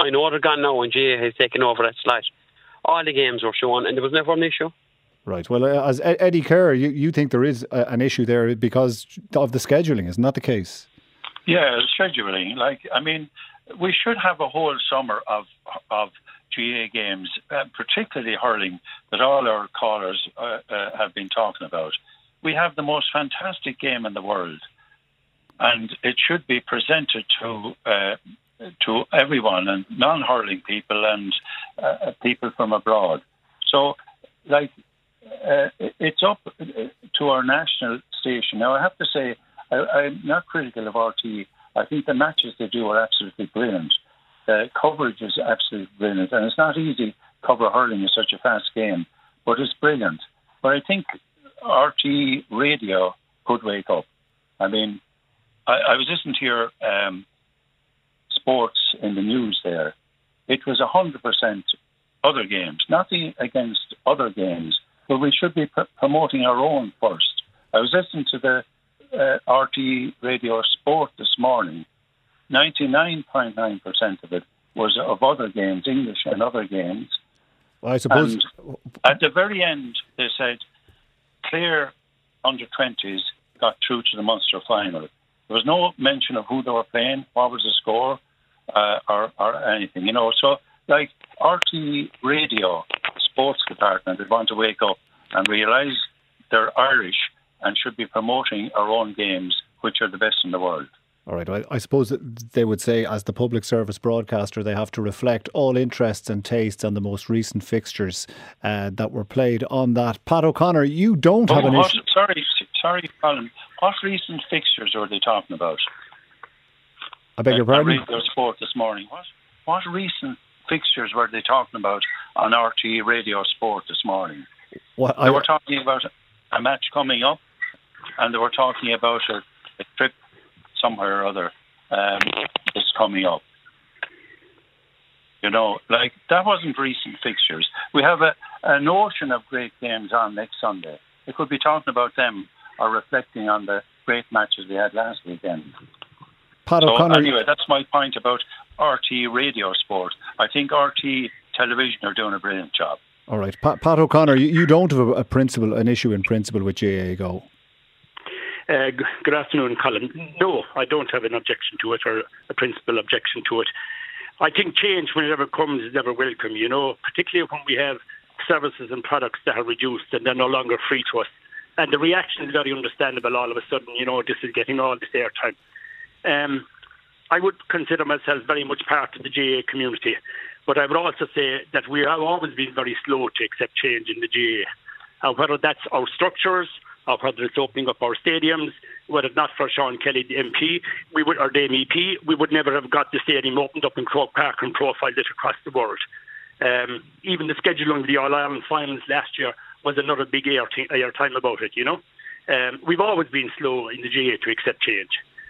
I know they're gone now and G A has taken over that slot. All the games were shown and there was never an issue. Right. Well, uh, as Ed- Eddie Kerr, you, you think there is a, an issue there because of the scheduling, isn't that the case? Yeah, scheduling. Like, I mean, we should have a whole summer of of G A games, uh, particularly hurling, that all our callers uh, uh, have been talking about. We have the most fantastic game in the world, and it should be presented to uh, to everyone, and non-hurling people and uh, people from abroad. So, like, uh, it's up to our national station. Now, I have to say, I, I'm not critical of R T E. I think the matches they do are absolutely brilliant. The coverage is absolutely brilliant, and it's not easy to cover hurling in such a fast game, but it's brilliant. But I think R T E radio could wake up. I mean, I, I was listening to your um, sports in the news there. It was one hundred percent other games, nothing against other games, but we should be pr- promoting our own first. I was listening to the uh, R T E radio sport this morning. ninety-nine point nine percent of it was of other games, English and other games. Well, I suppose. And at the very end, they said Clare under twenties got through to the Munster final. There was no mention of who they were playing, what was the score, uh, or, or anything, you know. So, like, R T E Radio sports department would want to wake up and realise they're Irish and should be promoting our own games, which are the best in the world. All right. I, I suppose that they would say, as the public service broadcaster, they have to reflect all interests and tastes on the most recent fixtures uh, that were played on that. Pat O'Connor, you don't oh, have an what, issue. Sorry, sorry, Colin. What recent fixtures are they talking about? I beg your pardon? I read their sport this morning. What, what recent fixtures were they talking about on R T E Radio Sport this morning? What, they I, were talking about a match coming up, and they were talking about a, a trip somewhere or other um, is coming up. You know, like, that wasn't recent fixtures. We have a, an ocean of great games on next Sunday. We could be talking about them or reflecting on the great matches we had last weekend. Pat so O'Connor, anyway, that's my point about R T E Radio Sport. I think R T E Television are doing a brilliant job. All right. Pat, Pat O'Connor, you, you don't have a, a principle, an issue in principle with G A Go. Uh, g- good afternoon, Colin. No, I don't have an objection to it or a principal objection to it. I think change, whenever it comes, is never welcome, you know, particularly when we have services and products that are reduced and they're no longer free to us. And the reaction is very understandable all of a sudden, you know, this is getting all this airtime. Um, I would consider myself very much part of the G A community, but I would also say that we have always been very slow to accept change in the G A. Uh, whether that's our structures, or whether it's opening up our stadiums, whether it's not for Sean Kelly, the M P, we would, or the M E P, we would never have got the stadium opened up in Croke Park and profiled it across the world. Um, even the scheduling of the All-Ireland finals last year was another big air, t- air time about it, you know. Um, we've always been slow in the G A to accept change.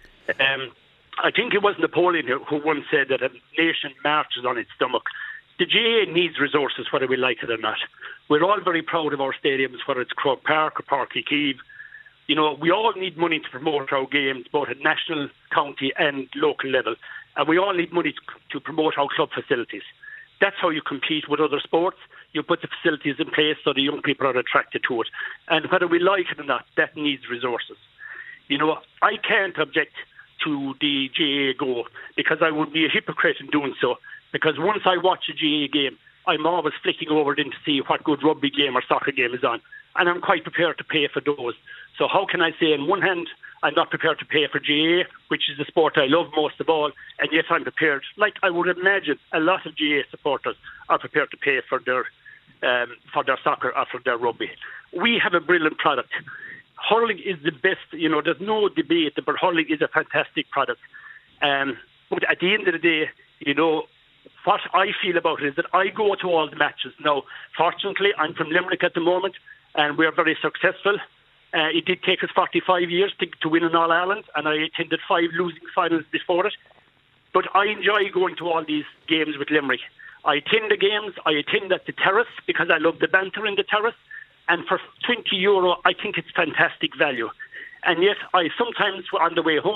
Um, I think it was Napoleon who, who once said that a nation marches on its stomach. The G A needs resources, whether we like it or not. We're all very proud of our stadiums, whether it's Croke Park or Páirc Uí Chaoimh. You know, we all need money to promote our games, both at national, county and local level. And we all need money to, to promote our club facilities. That's how you compete with other sports. You put the facilities in place so the young people are attracted to it. And whether we like it or not, that needs resources. You know, I can't object to the G A Go because I would be a hypocrite in doing so. Because once I watch a G A game, I'm always flicking over it in to see what good rugby game or soccer game is on. And I'm quite prepared to pay for those. So how can I say, on one hand, I'm not prepared to pay for G A, which is the sport I love most of all, and yet I'm prepared, like I would imagine a lot of G A supporters are prepared to pay for their um, for their soccer or for their rugby. We have a brilliant product. Hurling is the best, you know, there's no debate, but hurling is a fantastic product. Um, but at the end of the day, you know, what I feel about it is that I go to all the matches. Now, fortunately, I'm from Limerick at the moment, and we're very successful. Uh, it did take us forty-five years to, to win an All-Ireland, and I attended five losing finals before it. But I enjoy going to all these games with Limerick. I attend the games, I attend at the terrace, because I love the banter in the terrace. And for twenty euro, I think it's fantastic value. And yet, I sometimes, on the way home,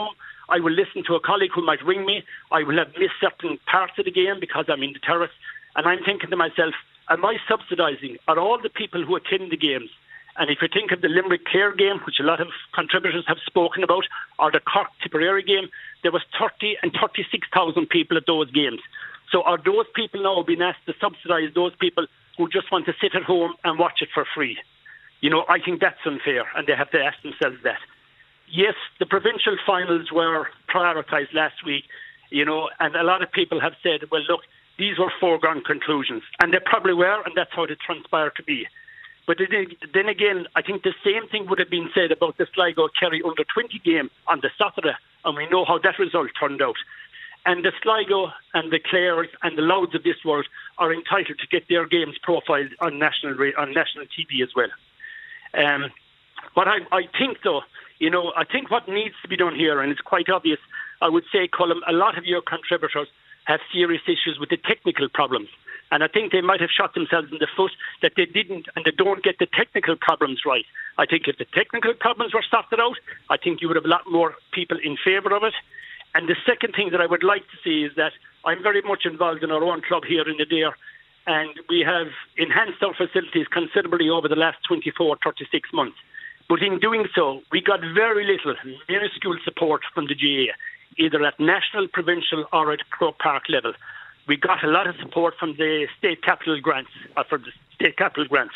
I will listen to a colleague who might ring me. I will have missed certain parts of the game because I'm in the terrace. And I'm thinking to myself, am I subsidising? Are all the people who attend the games? And if you think of the Limerick-Clare game, which a lot of contributors have spoken about, or the Cork-Tipperary game, there was thirty and thirty-six thousand people at those games. So are those people now being asked to subsidise those people who just want to sit at home and watch it for free? You know, I think that's unfair, and they have to ask themselves that. Yes, the provincial finals were prioritised last week, you know, and a lot of people have said, well, look, these were foregone conclusions. And they probably were, and that's how they transpired to be. But then again, I think the same thing would have been said about the Sligo-Kerry under twenty game on the Saturday, and we know how that result turned out. And the Sligo and the Clares and the Louds of this world are entitled to get their games profiled on national on national T V as well. Um, but I, I think, though, you know, I think what needs to be done here, and it's quite obvious, I would say, Colm, a lot of your contributors have serious issues with the technical problems. And I think they might have shot themselves in the foot that they didn't and they don't get the technical problems right. I think if the technical problems were sorted out, I think you would have a lot more people in favour of it. And the second thing that I would like to see is that I'm very much involved in our own club here in Adare, and we have enhanced our facilities considerably over the last twenty-four, thirty-six months. But in doing so, we got very little, minuscule support from the G A A, either at national, provincial or at Croke Park level. We got a lot of support from the state capital grants, or for the state capital grants.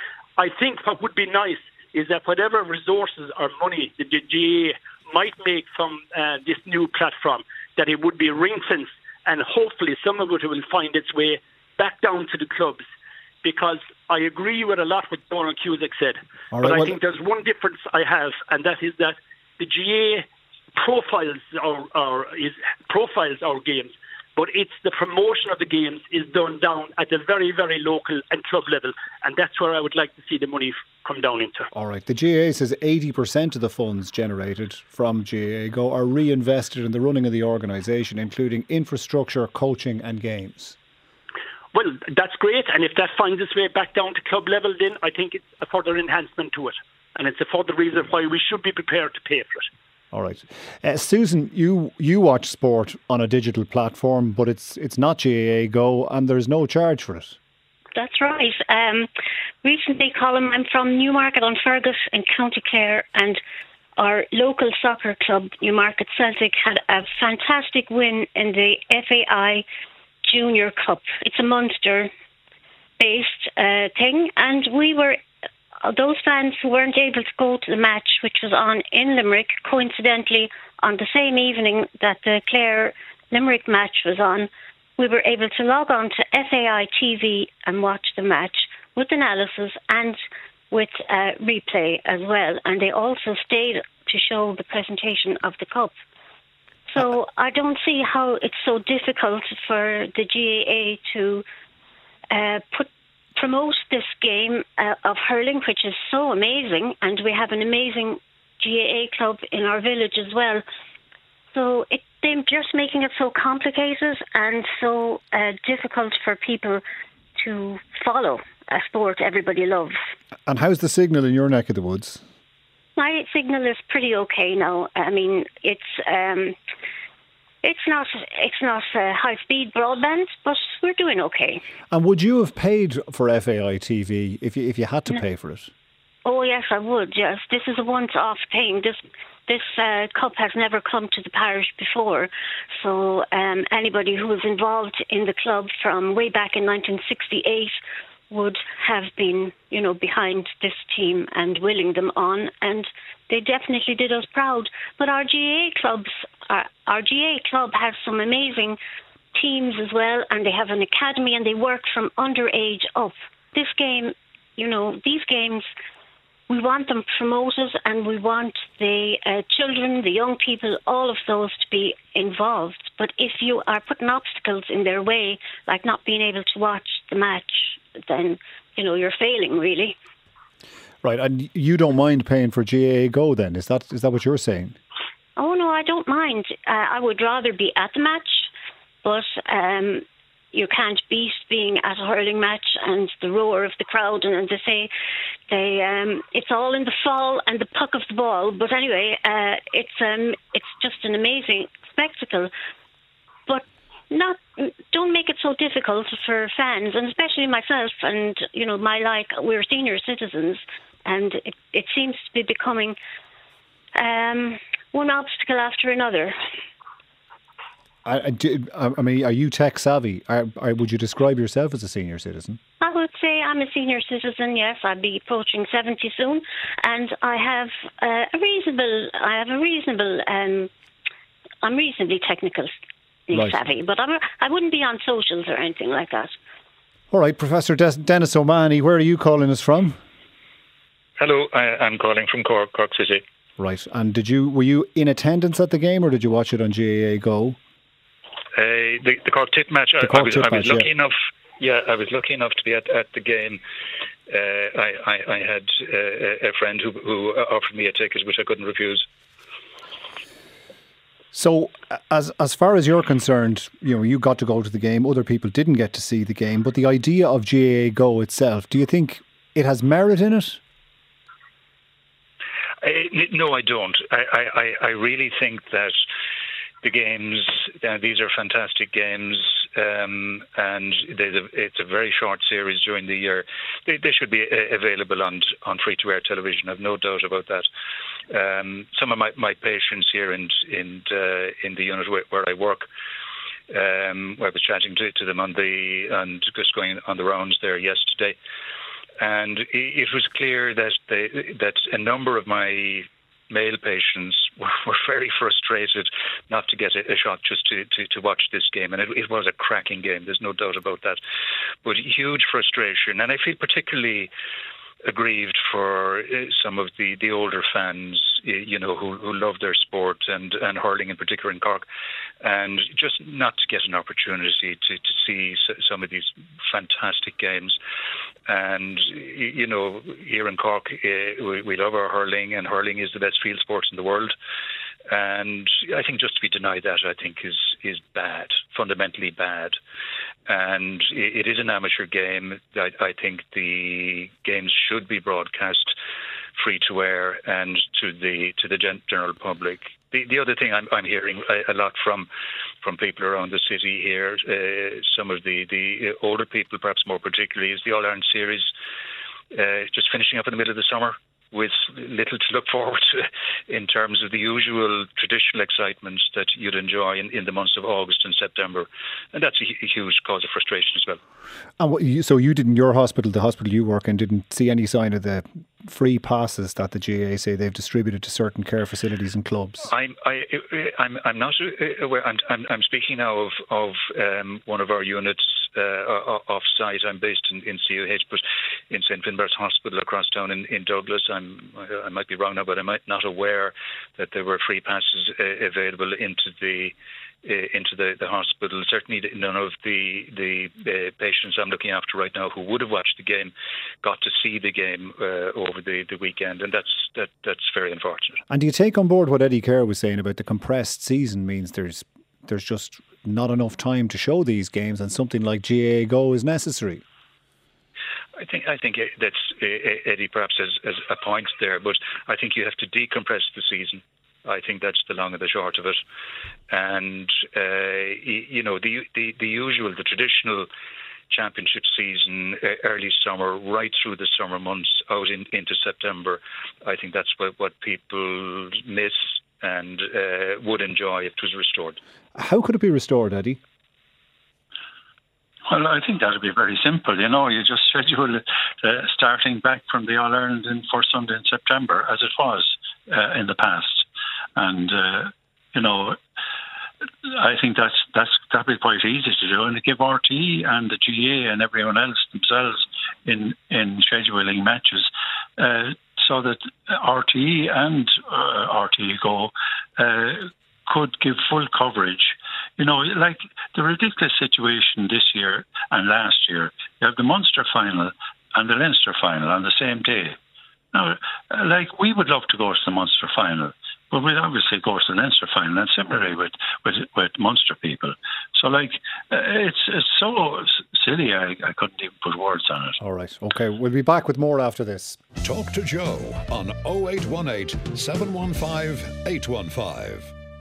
I think what would be nice is that whatever resources or money the G A A might make from uh, this new platform, that it would be ring-fenced, and hopefully some of it will find its way back down to the clubs. Because I agree with a lot what Donal Cusack said, All but right, I well, think there's one difference I have, and that is that the G A A profiles our, our is profiles our games, but it's the promotion of the games is done down at the very, very local and club level, and that's where I would like to see the money come down into. All right. The G A A says eighty percent of the funds generated from G A A Go are reinvested in the running of the organisation, including infrastructure, coaching and games. Well, that's great, and if that finds its way back down to club level, then I think it's a further enhancement to it, and it's a further reason why we should be prepared to pay for it. All right. Uh, Susan, you, you watch sport on a digital platform, but it's it's not G A A Go and there's no charge for it. That's right. Um, recently, Colin, I'm from Newmarket on Fergus in County Clare, and our local soccer club, Newmarket Celtic, had a fantastic win in the F A I Junior Cup. It's a Munster-based uh, thing, and we were... those fans who weren't able to go to the match, which was on in Limerick, coincidentally on the same evening that the Clare Limerick match was on, we were able to log on to F A I T V and watch the match with analysis and with uh, replay as well. And they also stayed to show the presentation of the cup. So I don't see how it's so difficult for the G A A to uh, put promote this game uh, of hurling, which is so amazing, and we have an amazing G A A club in our village as well. So it, they're just making it so complicated and so uh, difficult for people to follow a sport everybody loves. And how's the signal in your neck of the woods? My signal is pretty okay now. I mean, it's um, it's not it's not uh, high speed broadband, but we're doing okay. And would you have paid for F A I T V if you if you had to No. pay for it? Oh yes, I would. Yes, this is a once-off thing. This this uh, cup has never come to the parish before, so um, anybody who was involved in the club from way back in nineteen sixty-eight would have been, you know, behind this team and willing them on, and they definitely did us proud. But our G A A clubs, our, our G A A club has some amazing teams as well, and they have an academy, and they work from underage up. This game, you know, these games, we want them promoted, and we want the uh, children, the young people, all of those to be involved. But if you are putting obstacles in their way, like not being able to watch the match, then, you know, you're failing, really. Right, and you don't mind paying for G A A Go then? Is that is that what you're saying? Oh, no, I don't mind. Uh, I would rather be at the match, but um, you can't beat being at a hurling match and the roar of the crowd. And, and they say They, um, it's all in the fall and the puck of the ball. But anyway, uh, it's um, it's just an amazing spectacle. But not don't make it so difficult for fans, and especially myself. And you know, my like we're senior citizens, and it, it seems to be becoming um, one obstacle after another. I, I, do, I mean, are you tech savvy? Are, are, would you describe yourself as a senior citizen? I would say I'm a senior citizen. Yes, I'll be approaching seventy soon, and I have uh, a reasonable. I have a reasonable. Um, I'm reasonably technical right. savvy, but I'm, I wouldn't be on socials or anything like that. All right, Professor Des- Dennis O'Mahony, where are you calling us from? Hello, I, I'm calling from Cork, Cork City. Right, and did you were you in attendance at the game, or did you watch it on G A A Go? Uh, the, the Cork Tip match. The I, I was, Tip I was match, lucky yeah. enough. Yeah, I was lucky enough to be at, at the game. Uh, I, I, I had uh, a friend who, who offered me a ticket, which I couldn't refuse. So, as as far as you're concerned, you know, you got to go to the game. Other people didn't get to see the game. But the idea of G A A Go itself, do you think it has merit in it? I, no, I don't. I, I, I really think that the games, uh, these are fantastic games, um, and there's a, it's a very short series during the year. They, they should be uh, available on on free-to-air television. I've no doubt about that. Um, some of my, my patients here in in uh, in the unit where, where I work, um, where I was chatting to, to them on the and just going on the rounds there yesterday, and it, it was clear that they, that a number of my male patients were, were very frustrated not to get a, a shot just to, to, to watch this game. And it, it was a cracking game, there's no doubt about that. But huge frustration. And I feel particularly aggrieved for uh, some of the, the older fans, you know, who, who love their sport and, and hurling in particular in Cork, and just not to get an opportunity to, to see some of these fantastic games. And, you know, here in Cork, uh, we, we love our hurling, and hurling is the best field sport in the world. And I think just to be denied that, I think, is, is bad, fundamentally bad. And it, it is an amateur game. I, I think the games should be broadcast free to air and to the to the gen- general public. The, the other thing I'm, I'm hearing a, a lot from from people around the city here, uh, some of the, the older people perhaps more particularly, is the All-Ireland Series uh, just finishing up in the middle of the summer, with little to look forward to in terms of the usual traditional excitement that you'd enjoy in, in the months of August and September. And that's a, a huge cause of frustration as well. And what you, so you did in your hospital, the hospital you work in, didn't see any sign of the free passes that the G A A say they've distributed to certain care facilities and clubs? I'm I, I'm I'm not aware. I'm I'm, I'm speaking now of of um, one of our units uh, off site. I'm based in, in C U H, but in Saint Finbarr's Hospital across town in, in Douglas. I'm I might be wrong now, but I'm not aware that there were free passes uh, available into the. Uh, into the, the hospital. Certainly none of the the uh, patients I'm looking after right now who would have watched the game got to see the game uh, over the, the weekend, and that's that that's very unfortunate. And do you take on board what Eddie Kerr was saying about the compressed season means there's there's just not enough time to show these games, and something like G A A Go is necessary? I think I think that's uh, Eddie perhaps has, has a point there, but I think you have to decompress the season. I think that's the long and the short of it. And, uh, you know, the, the the usual, the traditional championship season, uh, early summer, right through the summer months, out in, into September, I think that's what, what people miss and uh, would enjoy if it was restored. How could it be restored, Eddie? Well, I think that would be very simple. You know, you just schedule uh, starting back from the All-Ireland in first Sunday in September, as it was uh, in the past. And, uh, you know, I think that's that's that'd be quite easy to do, and to give R T E and the G A A and everyone else themselves in, in scheduling matches uh, so that R T E and uh, R T E Go uh, could give full coverage. You know, like the ridiculous situation this year and last year, you have the Munster final and the Leinster final on the same day. Now, like, we would love to go to the Munster final, but we'd obviously go to the Leinster final, and similarly with, with, with Munster people. So, like, uh, it's, it's so silly. I, I couldn't even put words on it. All right. Okay. We'll be back with more after this. Talk to Joe on oh eight one eight, seven one five, eight one five.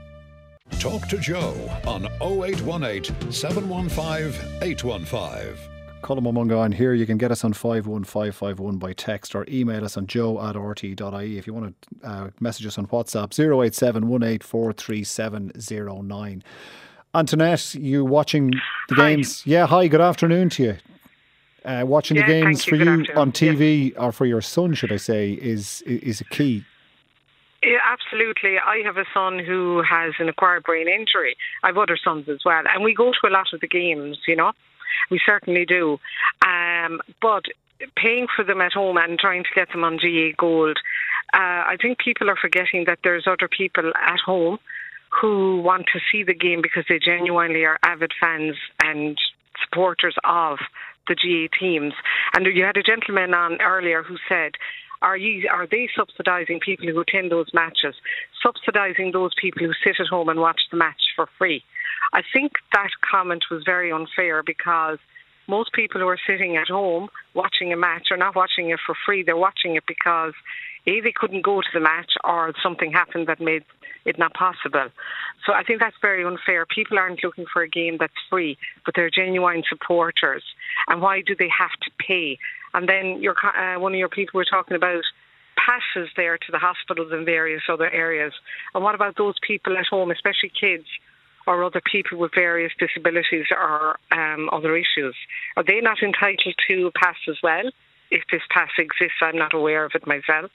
Talk to Joe on oh eight one eight, seven one five, eight one five. Colin Mungan here. You can get us on five one five five one by text or email us on joe at r t dot i e. If you want to uh, message us on WhatsApp, oh eight seven, one eight four three seven oh nine. Antoinette, you watching the hi. games? Yeah, hi, good afternoon to you. Uh, watching yeah, the games you. for good you afternoon. on T V, yes. or for your son, should I say, is is a key. Yeah, absolutely. I have a son who has an acquired brain injury. I have other sons as well. And we go to a lot of the games, you know. We certainly do. Um, but paying for them at home and trying to get them on G A Gold, uh, I think people are forgetting that there's other people at home who want to see the game because they genuinely are avid fans and supporters of the G A teams. And you had a gentleman on earlier who said, Are you? Are they subsidising people who attend those matches, subsidising those people who sit at home and watch the match for free? I think that comment was very unfair because most people who are sitting at home watching a match are not watching it for free. They're watching it because A, they couldn't go to the match or something happened that made it not possible. So I think that's very unfair. People aren't looking for a game that's free, but they're genuine supporters. And why do they have to pay? And then your, uh, one of your people were talking about passes there to the hospitals and various other areas. And what about those people at home, especially kids or other people with various disabilities or um, other issues? Are they not entitled to a pass as well? If this pass exists, I'm not aware of it myself.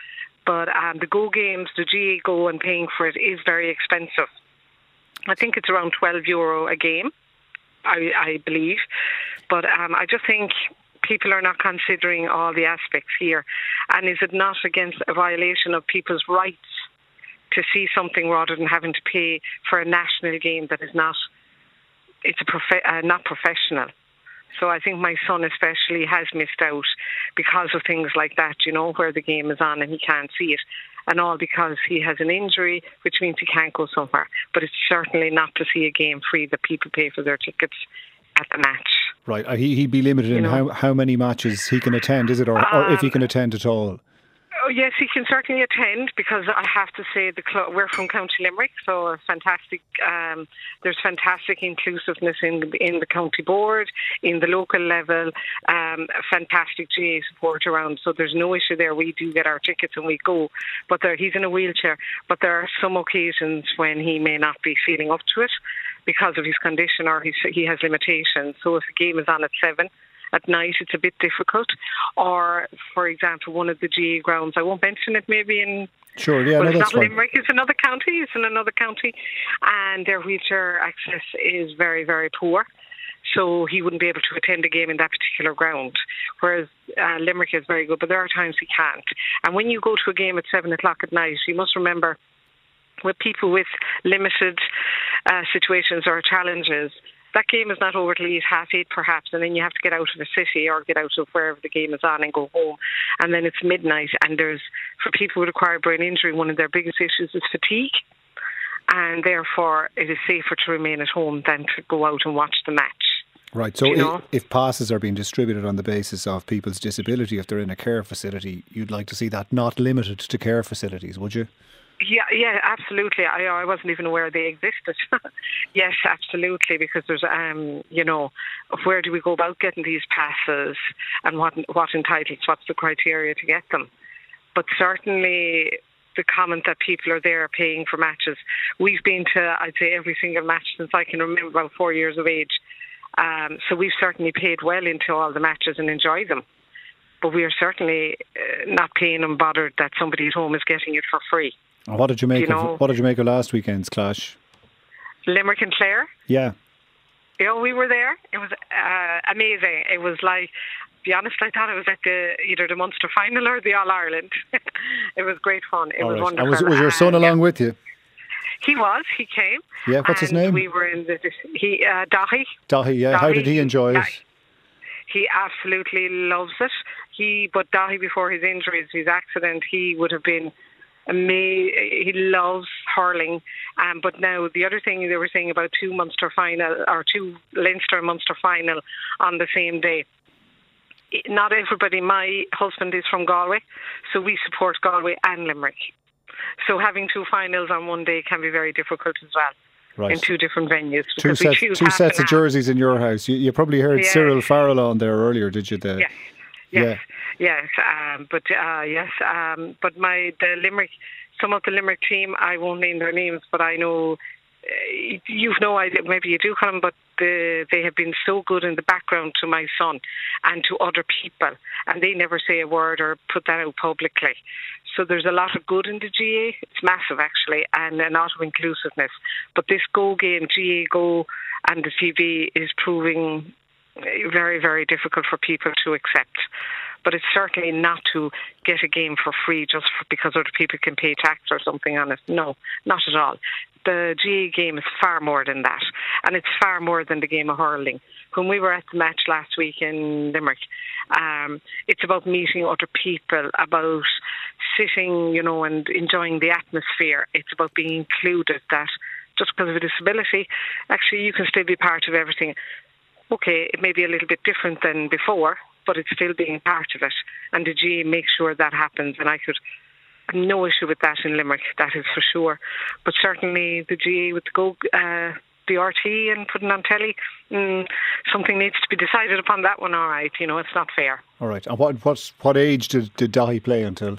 But um, the Go games, the G A Go and paying for it is very expensive. I think it's around twelve euro a game, I, I believe. But um, I just think people are not considering all the aspects here. And is it not against a violation of people's rights to see something rather than having to pay for a national game that is not, it's a prof- uh, not professional? So I think my son especially has missed out because of things like that, you know, where the game is on and he can't see it. And all because he has an injury, which means he can't go somewhere. But it's certainly not to see a game free that people pay for their tickets at the match. Right. Uh, he, he'd be limited you in how, how many matches he can attend, is it? Or, um, or if he can attend at all? Oh, yes, he can certainly attend because I have to say the club, we're from County Limerick, so a fantastic. Um, there's fantastic inclusiveness in in the county board, in the local level, um, fantastic G A support around. So there's no issue there. We do get our tickets and we go, but there, he's in a wheelchair. But there are some occasions when he may not be feeling up to it because of his condition or he's, he has limitations. So if the game is on at seven. At night, it's a bit difficult. Or, for example, one of the G A grounds, I won't mention it, maybe in... Sure, yeah, well, no, it's that's not fine. Limerick, it's another county, it's in another county, and their wheelchair access is very, very poor. So he wouldn't be able to attend a game in that particular ground, whereas uh, Limerick is very good, but there are times he can't. And when you go to a game at seven o'clock at night, you must remember, with people with limited uh, situations or challenges, that game is not over till it's half eight perhaps, and then you have to get out of the city or get out of wherever the game is on and go home. And then it's midnight, and there's, for people with acquired brain injury, one of their biggest issues is fatigue. And therefore, it is safer to remain at home than to go out and watch the match. Right, so you if, know? if passes are being distributed on the basis of people's disability, if they're in a care facility, you'd like to see that not limited to care facilities, would you? Yeah, yeah, absolutely. I I wasn't even aware they existed. Yes, absolutely, because there's, um, you know, where do we go about getting these passes and what what entitles, what's the criteria to get them? But certainly the comment that people are there paying for matches. We've been to, I'd say, every single match since I can remember, about four years of age. Um, so we've certainly paid well into all the matches and enjoy them. But we are certainly uh, not paying and bothered that somebody at home is getting it for free. And what did you make you know, of what did you make of last weekend's clash? Limerick and Clare? Yeah. You know, we were there. It was uh, amazing. It was like, to be honest, I thought it was at the either the Munster final or the All Ireland. It was great fun. It All was right. wonderful. And was, was your son uh, along yeah. with you? He was. He came. Yeah. What's his and name? We were in the he uh, Dahi. Dahi. Yeah. How Dahi, did he enjoy yeah, it? He absolutely loves it. He, but Dahi, before his injuries, his accident, he would have been. He loves hurling. Um, but now the other thing they were saying about two Munster final or two Leinster and Munster final on the same day. Not everybody. My husband is from Galway, so we support Galway and Limerick. So having two finals on one day can be very difficult as well. Right. In two different venues. Two sets, two sets of jerseys in your house. You, you probably heard yeah. Cyril Farrell on there earlier, did you? The, yes, yes, yeah. yes. Um, but uh, yes, um, but my the Limerick, some of the Limerick team, I won't name their names, but I know uh, you've no idea. Maybe you do, Colin, but the, they have been so good in the background to my son and to other people, and they never say a word or put that out publicly. So there's a lot of good in the G A. It's massive, actually, and a lot of inclusiveness. But this Go game, G A Go, and the T V is proving very, very difficult for people to accept. But it's certainly not to get a game for free just for, because other people can pay tax or something on it. No, not at all. The G A game is far more than that, and it's far more than the game of hurling. When we were at the match last week in Limerick, um, it's about meeting other people, about sitting, you know, and enjoying the atmosphere. It's about being included, that just because of a disability, actually you can still be part of everything. Okay, it may be a little bit different than before, but it's still being part of it. And the G A makes sure that happens, and I could have no issue with that in Limerick, that is for sure. But certainly the G A with the Go, uh, the R T and putting on telly, mm, something needs to be decided upon that one, all right. You know, it's not fair. All right. And what what, what age did, did Dahi play until?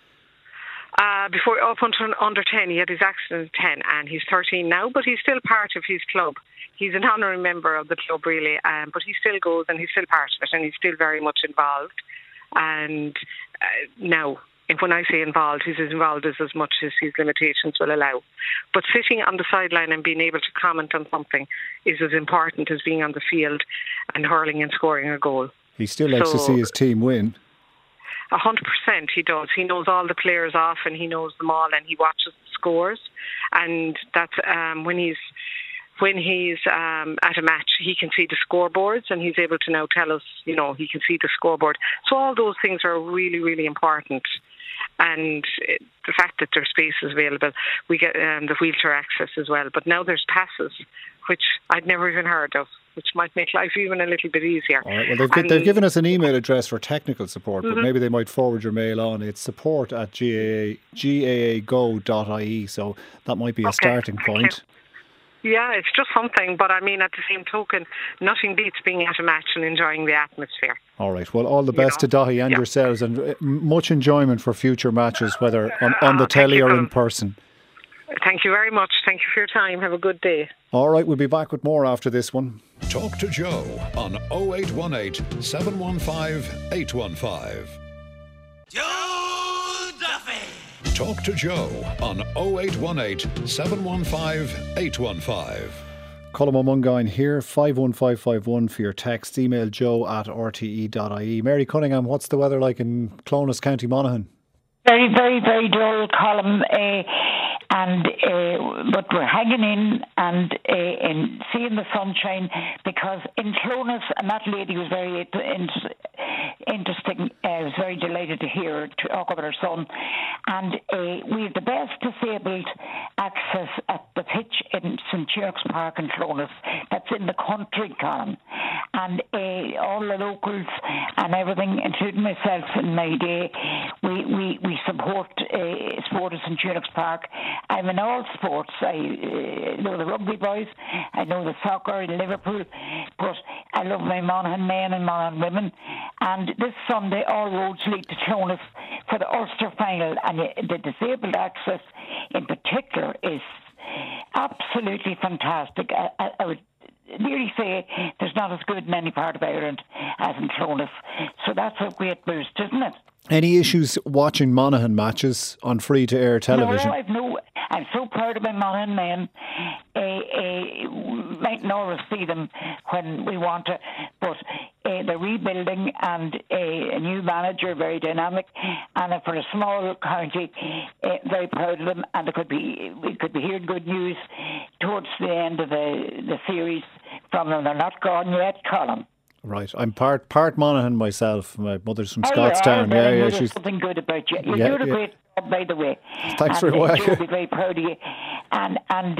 Uh, before up until under ten, he had his accident at ten, and he's thirteen now, but he's still part of his club. He's an honorary member of the club, really, um, but he still goes and he's still part of it, and he's still very much involved. And uh, now, and when I say involved, he's as involved as, as much as his limitations will allow. But sitting on the sideline and being able to comment on something is as important as being on the field and hurling and scoring a goal. He still likes so, to see his team win. A hundred percent he does. He knows all the players off and he knows them all, and he watches the scores. And that's um, when he's when he's um, at a match, he can see the scoreboards, and he's able to now tell us, you know, he can see the scoreboard. So all those things are really, really important. And the fact that there's spaces available, we get um, the wheelchair access as well. But now there's passes, which I'd never even heard of, which might make life even a little bit easier. All right. Well, they've, and, they've given us an email address for technical support, but mm-hmm. maybe they might forward your mail on. It's support at G A A go dot I E, so that might be a okay. starting point. Yeah, it's just something, but I mean, at the same token, nothing beats being at a match and enjoying the atmosphere. All right, well, all the best you know? to Dahi and yeah. yourselves, and much enjoyment for future matches, whether on, on the uh, telly or in person. Thank you very much. Thank you for your time. Have a good day. All right, we'll be back with more after this one. Talk to Joe on oh eight one eight, seven one five, eight one five. Joe Duffy! Talk to Joe on oh eight one eight, seven one five, eight one five. Colm O'Mungain here, five one five five one for your text. Email joe at r t e dot i e. Mary Cunningham, what's the weather like in Clonus, County Monaghan? Very, very, very dull, Colm. Uh, and uh, but we're hanging in and uh, in seeing the sunshine, because in Clonus, and that lady was very interesting. I uh, was very delighted to hear her talk about her son. And uh, we have the best disabled access at the pitch in Saint Chirk's Park in Clonus. That's in the country, Colm. And uh, all the locals and everything, including myself and my day, we, we, we support uh, sport at Saint Chirk's Park. I'm in all sports. I uh, know the rugby boys, I know the soccer in Liverpool, but I love my Monaghan men and Monaghan women. And this Sunday, all roads lead to Clonus for the Ulster final, and the disabled access in particular is absolutely fantastic. I, I, I would nearly say there's not as good in any part of Ireland as in Clonus. So that's a great boost, isn't it? Any issues watching Monaghan matches on free-to-air television? No, I've no. I'm so proud of my Monaghan men. Uh, uh, mightn't always see them when we want to, but uh, they're rebuilding, and uh, a new manager, very dynamic, and uh, for a small county, uh, very proud of them. And it could be we could be hearing good news towards the end of the the series from them. They're not gone yet, Colm. Right, I'm part part Monaghan myself. My mother's from oh, Scottstown. Yeah, yeah, yeah. She's something good about you. You're yeah, doing a yeah. great by the way. Thanks and, very much. Uh, Joe will be very proud of you. And, and uh,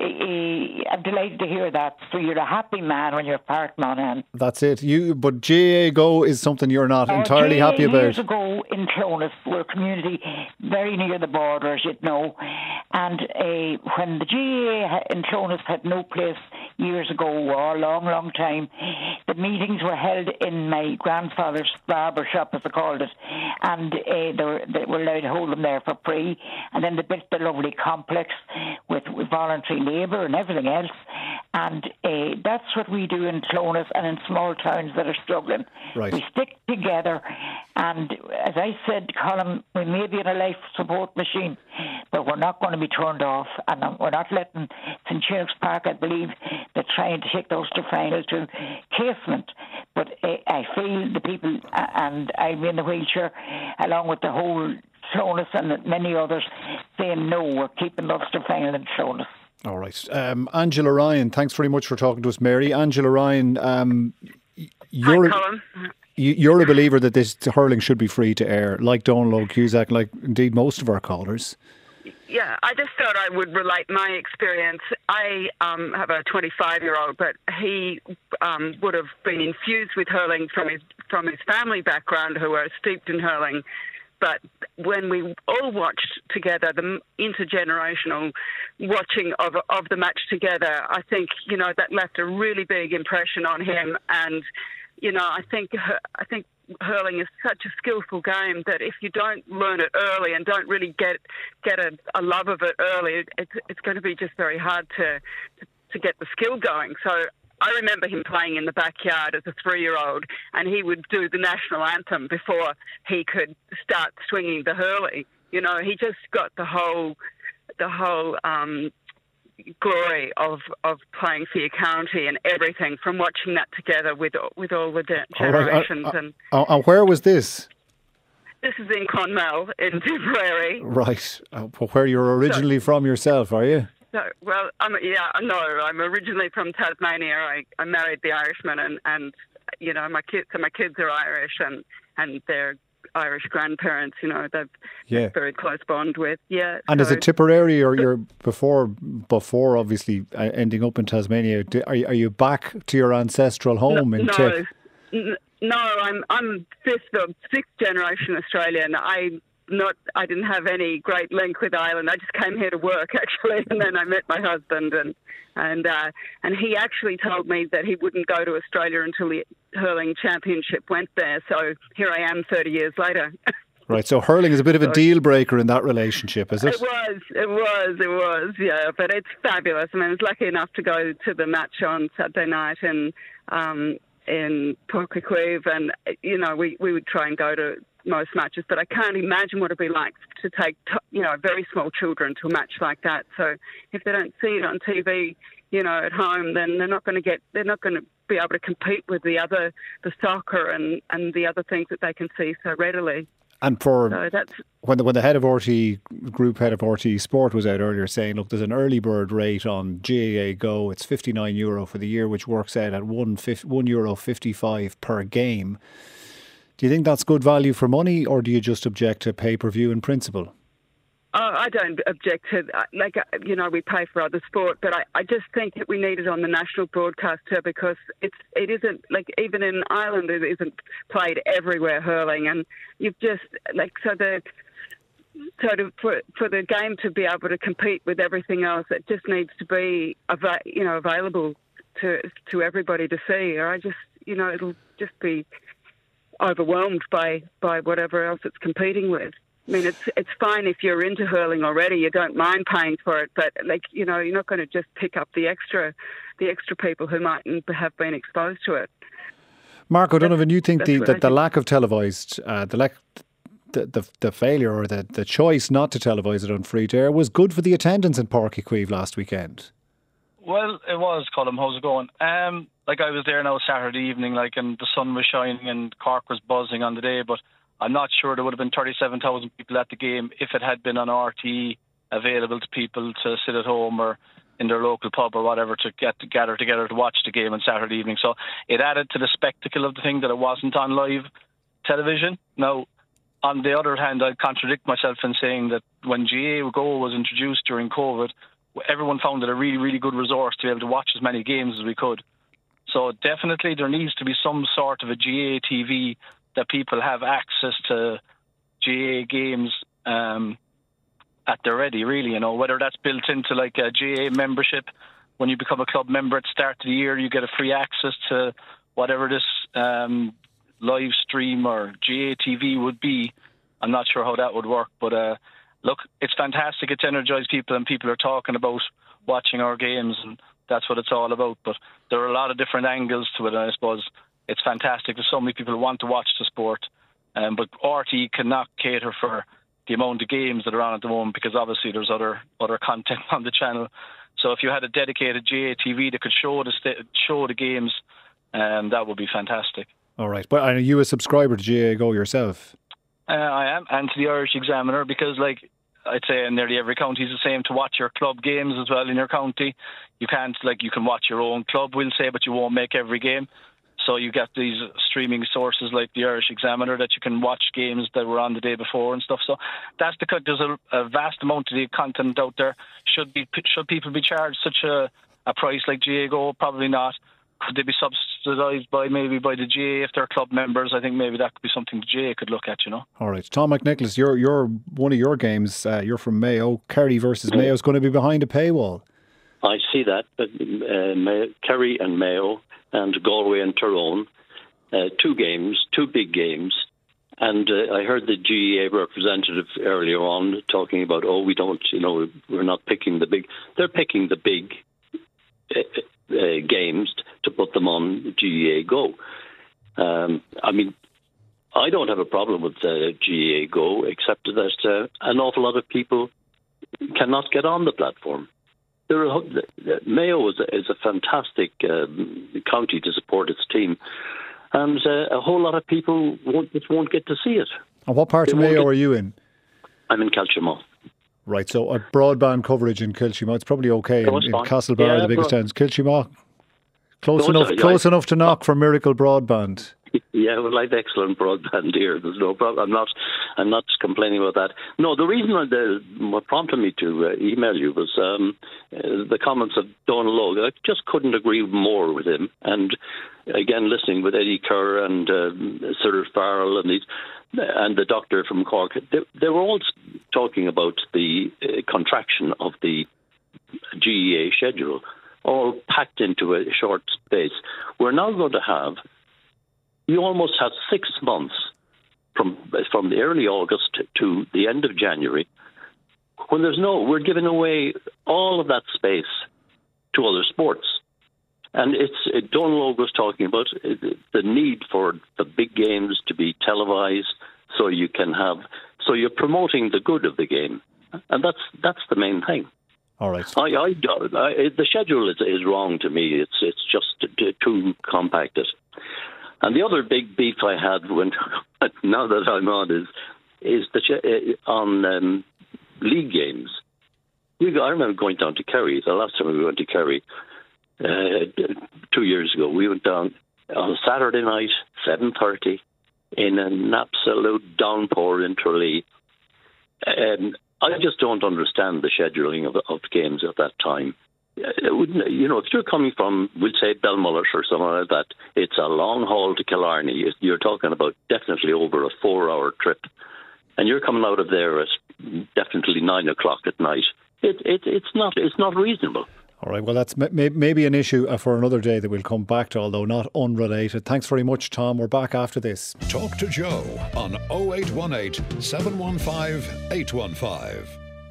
uh, I'm delighted to hear that. So you're a happy man when you're part Monaghan. That's it. You, but G A A Go is something you're not Uh, entirely G A A happy about. Years ago in Clonus, we're a community very near the border, as you'd know. And uh, when the G A A ha- in Clonus had no place years ago, a long, long time, the meetings were held in my grandfather's barber shop, as they called it. And uh, they, were, they were allowed to hold them there for free. And then they built the lovely complex with, with voluntary labour and everything else. And uh, that's what we do in Clonus and in small towns that are struggling. Right. We stick together, and as I said, Colin, we may be in a life support machine, but we're not going to be turned off, and we're not letting Saint Chinnock's Park, I believe, they're trying to take the Ulster final to casement. But uh, I feel the people, uh, and I'm in the wheelchair, along with the whole Clonus and many others, saying no, we're keeping the Ulster final in Clonus. All right. Um, Angela Ryan, thanks very much for talking to us, Mary. Angela Ryan, um, you're, Hi, Colin. you- you're a believer that this hurling should be free to air, like Donald Cusack, like indeed most of our callers. Yeah, I just thought I would relate my experience. I um, have a twenty-five-year-old, but he um, would have been infused with hurling from his from his family background, who are steeped in hurling. But when we all watched together, the intergenerational watching of of the match together, I think, you know, that left a really big impression on him. And, you know, I think I think hurling is such a skillful game that if you don't learn it early and don't really get get a, a love of it early, it's it's going to be just very hard to to, to get the skill going. So I remember him playing in the backyard as a three-year-old, and he would do the national anthem before he could start swinging the hurley. You know, he just got the whole, the whole um, glory of, of playing for your county and everything from watching that together with with all the de- generations. All right. Uh, and uh, uh, where was this? this is in Clonmel in Tipperary. Right. Uh, where you're originally so, from yourself, are you? So, well, I'm, yeah, no, I'm originally from Tasmania. I, I married the Irishman, and, and you know, my kids, so my kids are Irish, and, and they're Irish grandparents. You know, they've yeah. a very close bond with. Yeah. And so, is it Tipperary, or you're before before obviously uh, ending up in Tasmania? Do, are you, are you back to your ancestral home no, in no, Tip? N- no, I'm I'm fifth or sixth generation Australian. I. Not, I didn't have any great link with Ireland. I just came here to work, actually, and then I met my husband, and and uh, and he actually told me that he wouldn't go to Australia until the hurling championship went there. So here I am, thirty years later. Right. So hurling is a bit of a deal breaker in that relationship, is it? It was, it was, it was, yeah. But it's fabulous. I mean, I was lucky enough to go to the match on Saturday night in um, in Port Coquitlam, and you know, we we would try and go to most matches, but I can't imagine what it'd be like to take, you know, very small children to a match like that. So if they don't see it on T V, you know, at home, then they're not going to get, they're not going to be able to compete with the other, the soccer and, and the other things that they can see so readily. And for so that's, when the when the head of R T E, group head of R T E Sport was out earlier saying, look, there's an early bird rate on G A A Go. It's fifty-nine euro for the year, which works out at one one euro fifty-five per game. Do you think that's good value for money, or do you just object to pay-per-view in principle? Oh, I don't object to, like, you know, we pay for other sport, but I, I just think that we need it on the national broadcaster because it's, it isn't, like, even in Ireland, it isn't played everywhere, hurling, and you've just, like, so the, so to, for, for the game to be able to compete with everything else, it just needs to be, ava- you know, available to to everybody to see, or I just, you know, it'll just be overwhelmed by, by whatever else it's competing with. I mean, it's it's fine if you're into hurling already, you don't mind paying for it, but like, you know, you're not going to just pick up the extra the extra people who mightn't have been exposed to it. Mark O'Donovan, you think the, the, the think. lack of televised, uh, the lack, the, the the failure or the, the choice not to televise it on free to air was good for the attendance in Páirc Uí Chaoimh last weekend? Well, it was, Colm. How's it going? Um, like I was there now Saturday evening, like, and the sun was shining and Cork was buzzing on the day, but I'm not sure there would have been thirty-seven thousand people at the game if it had been on R T E available to people to sit at home or in their local pub or whatever to get to gather together to watch the game on Saturday evening. So it added to the spectacle of the thing that it wasn't on live television. Now, on the other hand, I'd contradict myself in saying that when G A A Go was introduced during COVID, everyone found it a really, really good resource to be able to watch as many games as we could. So definitely there needs to be some sort of a G A A T V that people have access to G A A games um, at their ready, really, you know, whether that's built into like a G A A membership. When you become a club member at the start of the year, you get a free access to whatever this um, live stream or G A A T V would be. I'm not sure how that would work, but uh, look, it's fantastic. It's energised people and people are talking about watching our games, and that's what it's all about. But there are a lot of different angles to it, and I suppose it's fantastic. There's so many people who want to watch the sport, um, but R T E cannot cater for the amount of games that are on at the moment, because obviously there's other other content on the channel. So if you had a dedicated G A A T V that could show the st- show the games, um, that would be fantastic. All right. But are you a subscriber to G A A Go yourself? Uh, I am, and to the Irish Examiner, because like I'd say in nearly every county is the same, to watch your club games as well in your county. You can't, like, you can watch your own club, we'll say, but you won't make every game. So you get these streaming sources like the Irish Examiner that you can watch games that were on the day before and stuff. So that's the there's a, a vast amount of the content out there. Should be should people be charged such a, a price like G A A Go? Probably not. Could they be subsidised by maybe by the G A A if they're club members? I think maybe that could be something the G A A could look at, you know. All right. Tom McNicholas, you're, you're one of your games, uh, you're from Mayo. Kerry versus Mayo is going to be behind a paywall. I see that. But uh, Mayo, Kerry and Mayo and Galway and Tyrone, uh, two games, two big games. And uh, I heard the G A A representative earlier on talking about, oh, we don't, you know, we're not picking the big. They're picking the big uh, uh, games to put them on G A A Go. Um, I mean, I don't have a problem with uh, G A A Go, except that uh, an awful lot of people cannot get on the platform. There are, Mayo is a, is a fantastic um, county to support its team, and uh, a whole lot of people won't, won't get to see it. And what part They of won't Mayo get- are you in? I'm in Kilchimo. Right, so a broadband coverage in Kilchimo. It's probably okay No, in, it's in fine. Castlebar, Yeah, the biggest bro- towns. Kilchimo, close No, enough, sorry, close I- enough to knock for Miracle Broadband. Yeah, well, I've excellent broadband here. There's no problem. I'm not, I'm not complaining about that. No, the reason I, the, what prompted me to uh, email you was um, uh, the comments of Donald Logue. I just couldn't agree more with him. And again, listening with Eddie Kerr and uh, Cyril Farrell and these, and the doctor from Cork, they, they were all talking about the uh, contraction of the G E A schedule, all packed into a short space. We're now going to have. You almost have six months from from the early August to the end of January, when there's no, we're giving away all of that space to other sports. And it's, it, Donald Logue was talking about the need for the big games to be televised, so you can have, so you're promoting the good of the game. And that's that's the main thing. All right. I, I, I, the schedule is, is wrong to me. It's it's just too compacted. And the other big beef I had when now that I'm on is is the on um, league games. We I remember going down to Kerry. The last time we went to Kerry uh, two years ago, we went down on a Saturday night, seven thirty, in an absolute downpour in Tralee. Um, I just don't understand the scheduling of, of games at that time. It wouldn't, you know, if you're coming from, we'll say, Belmullet or somewhere like that, it's a long haul to Killarney. You're talking about definitely over a four-hour trip. And you're coming out of there at definitely nine o'clock at night. It, it, it's not it's not reasonable. All right, well, that's may- maybe an issue for another day that we'll come back to, although not unrelated. Thanks very much, Tom. We're back after this. Talk to Joe on oh eight one eight, seven one five, eight one five.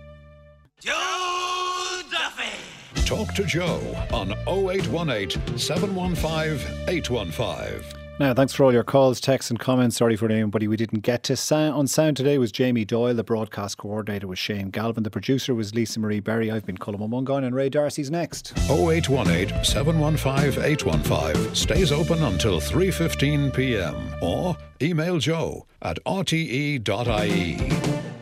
Joe Duffy! Talk to Joe on oh eight one eight, seven one five, eight one five. Now, thanks for all your calls, texts and comments. Sorry for anybody we didn't get to. Sound, on sound today was Jamie Doyle. The broadcast coordinator was Shane Galvin. The producer was Lisa Marie Berry. I've been Colm O'Mungan, and Ray Darcy's next. oh eight one eight, seven one five, eight one five stays open until three fifteen p m or email joe at r t e dot i e.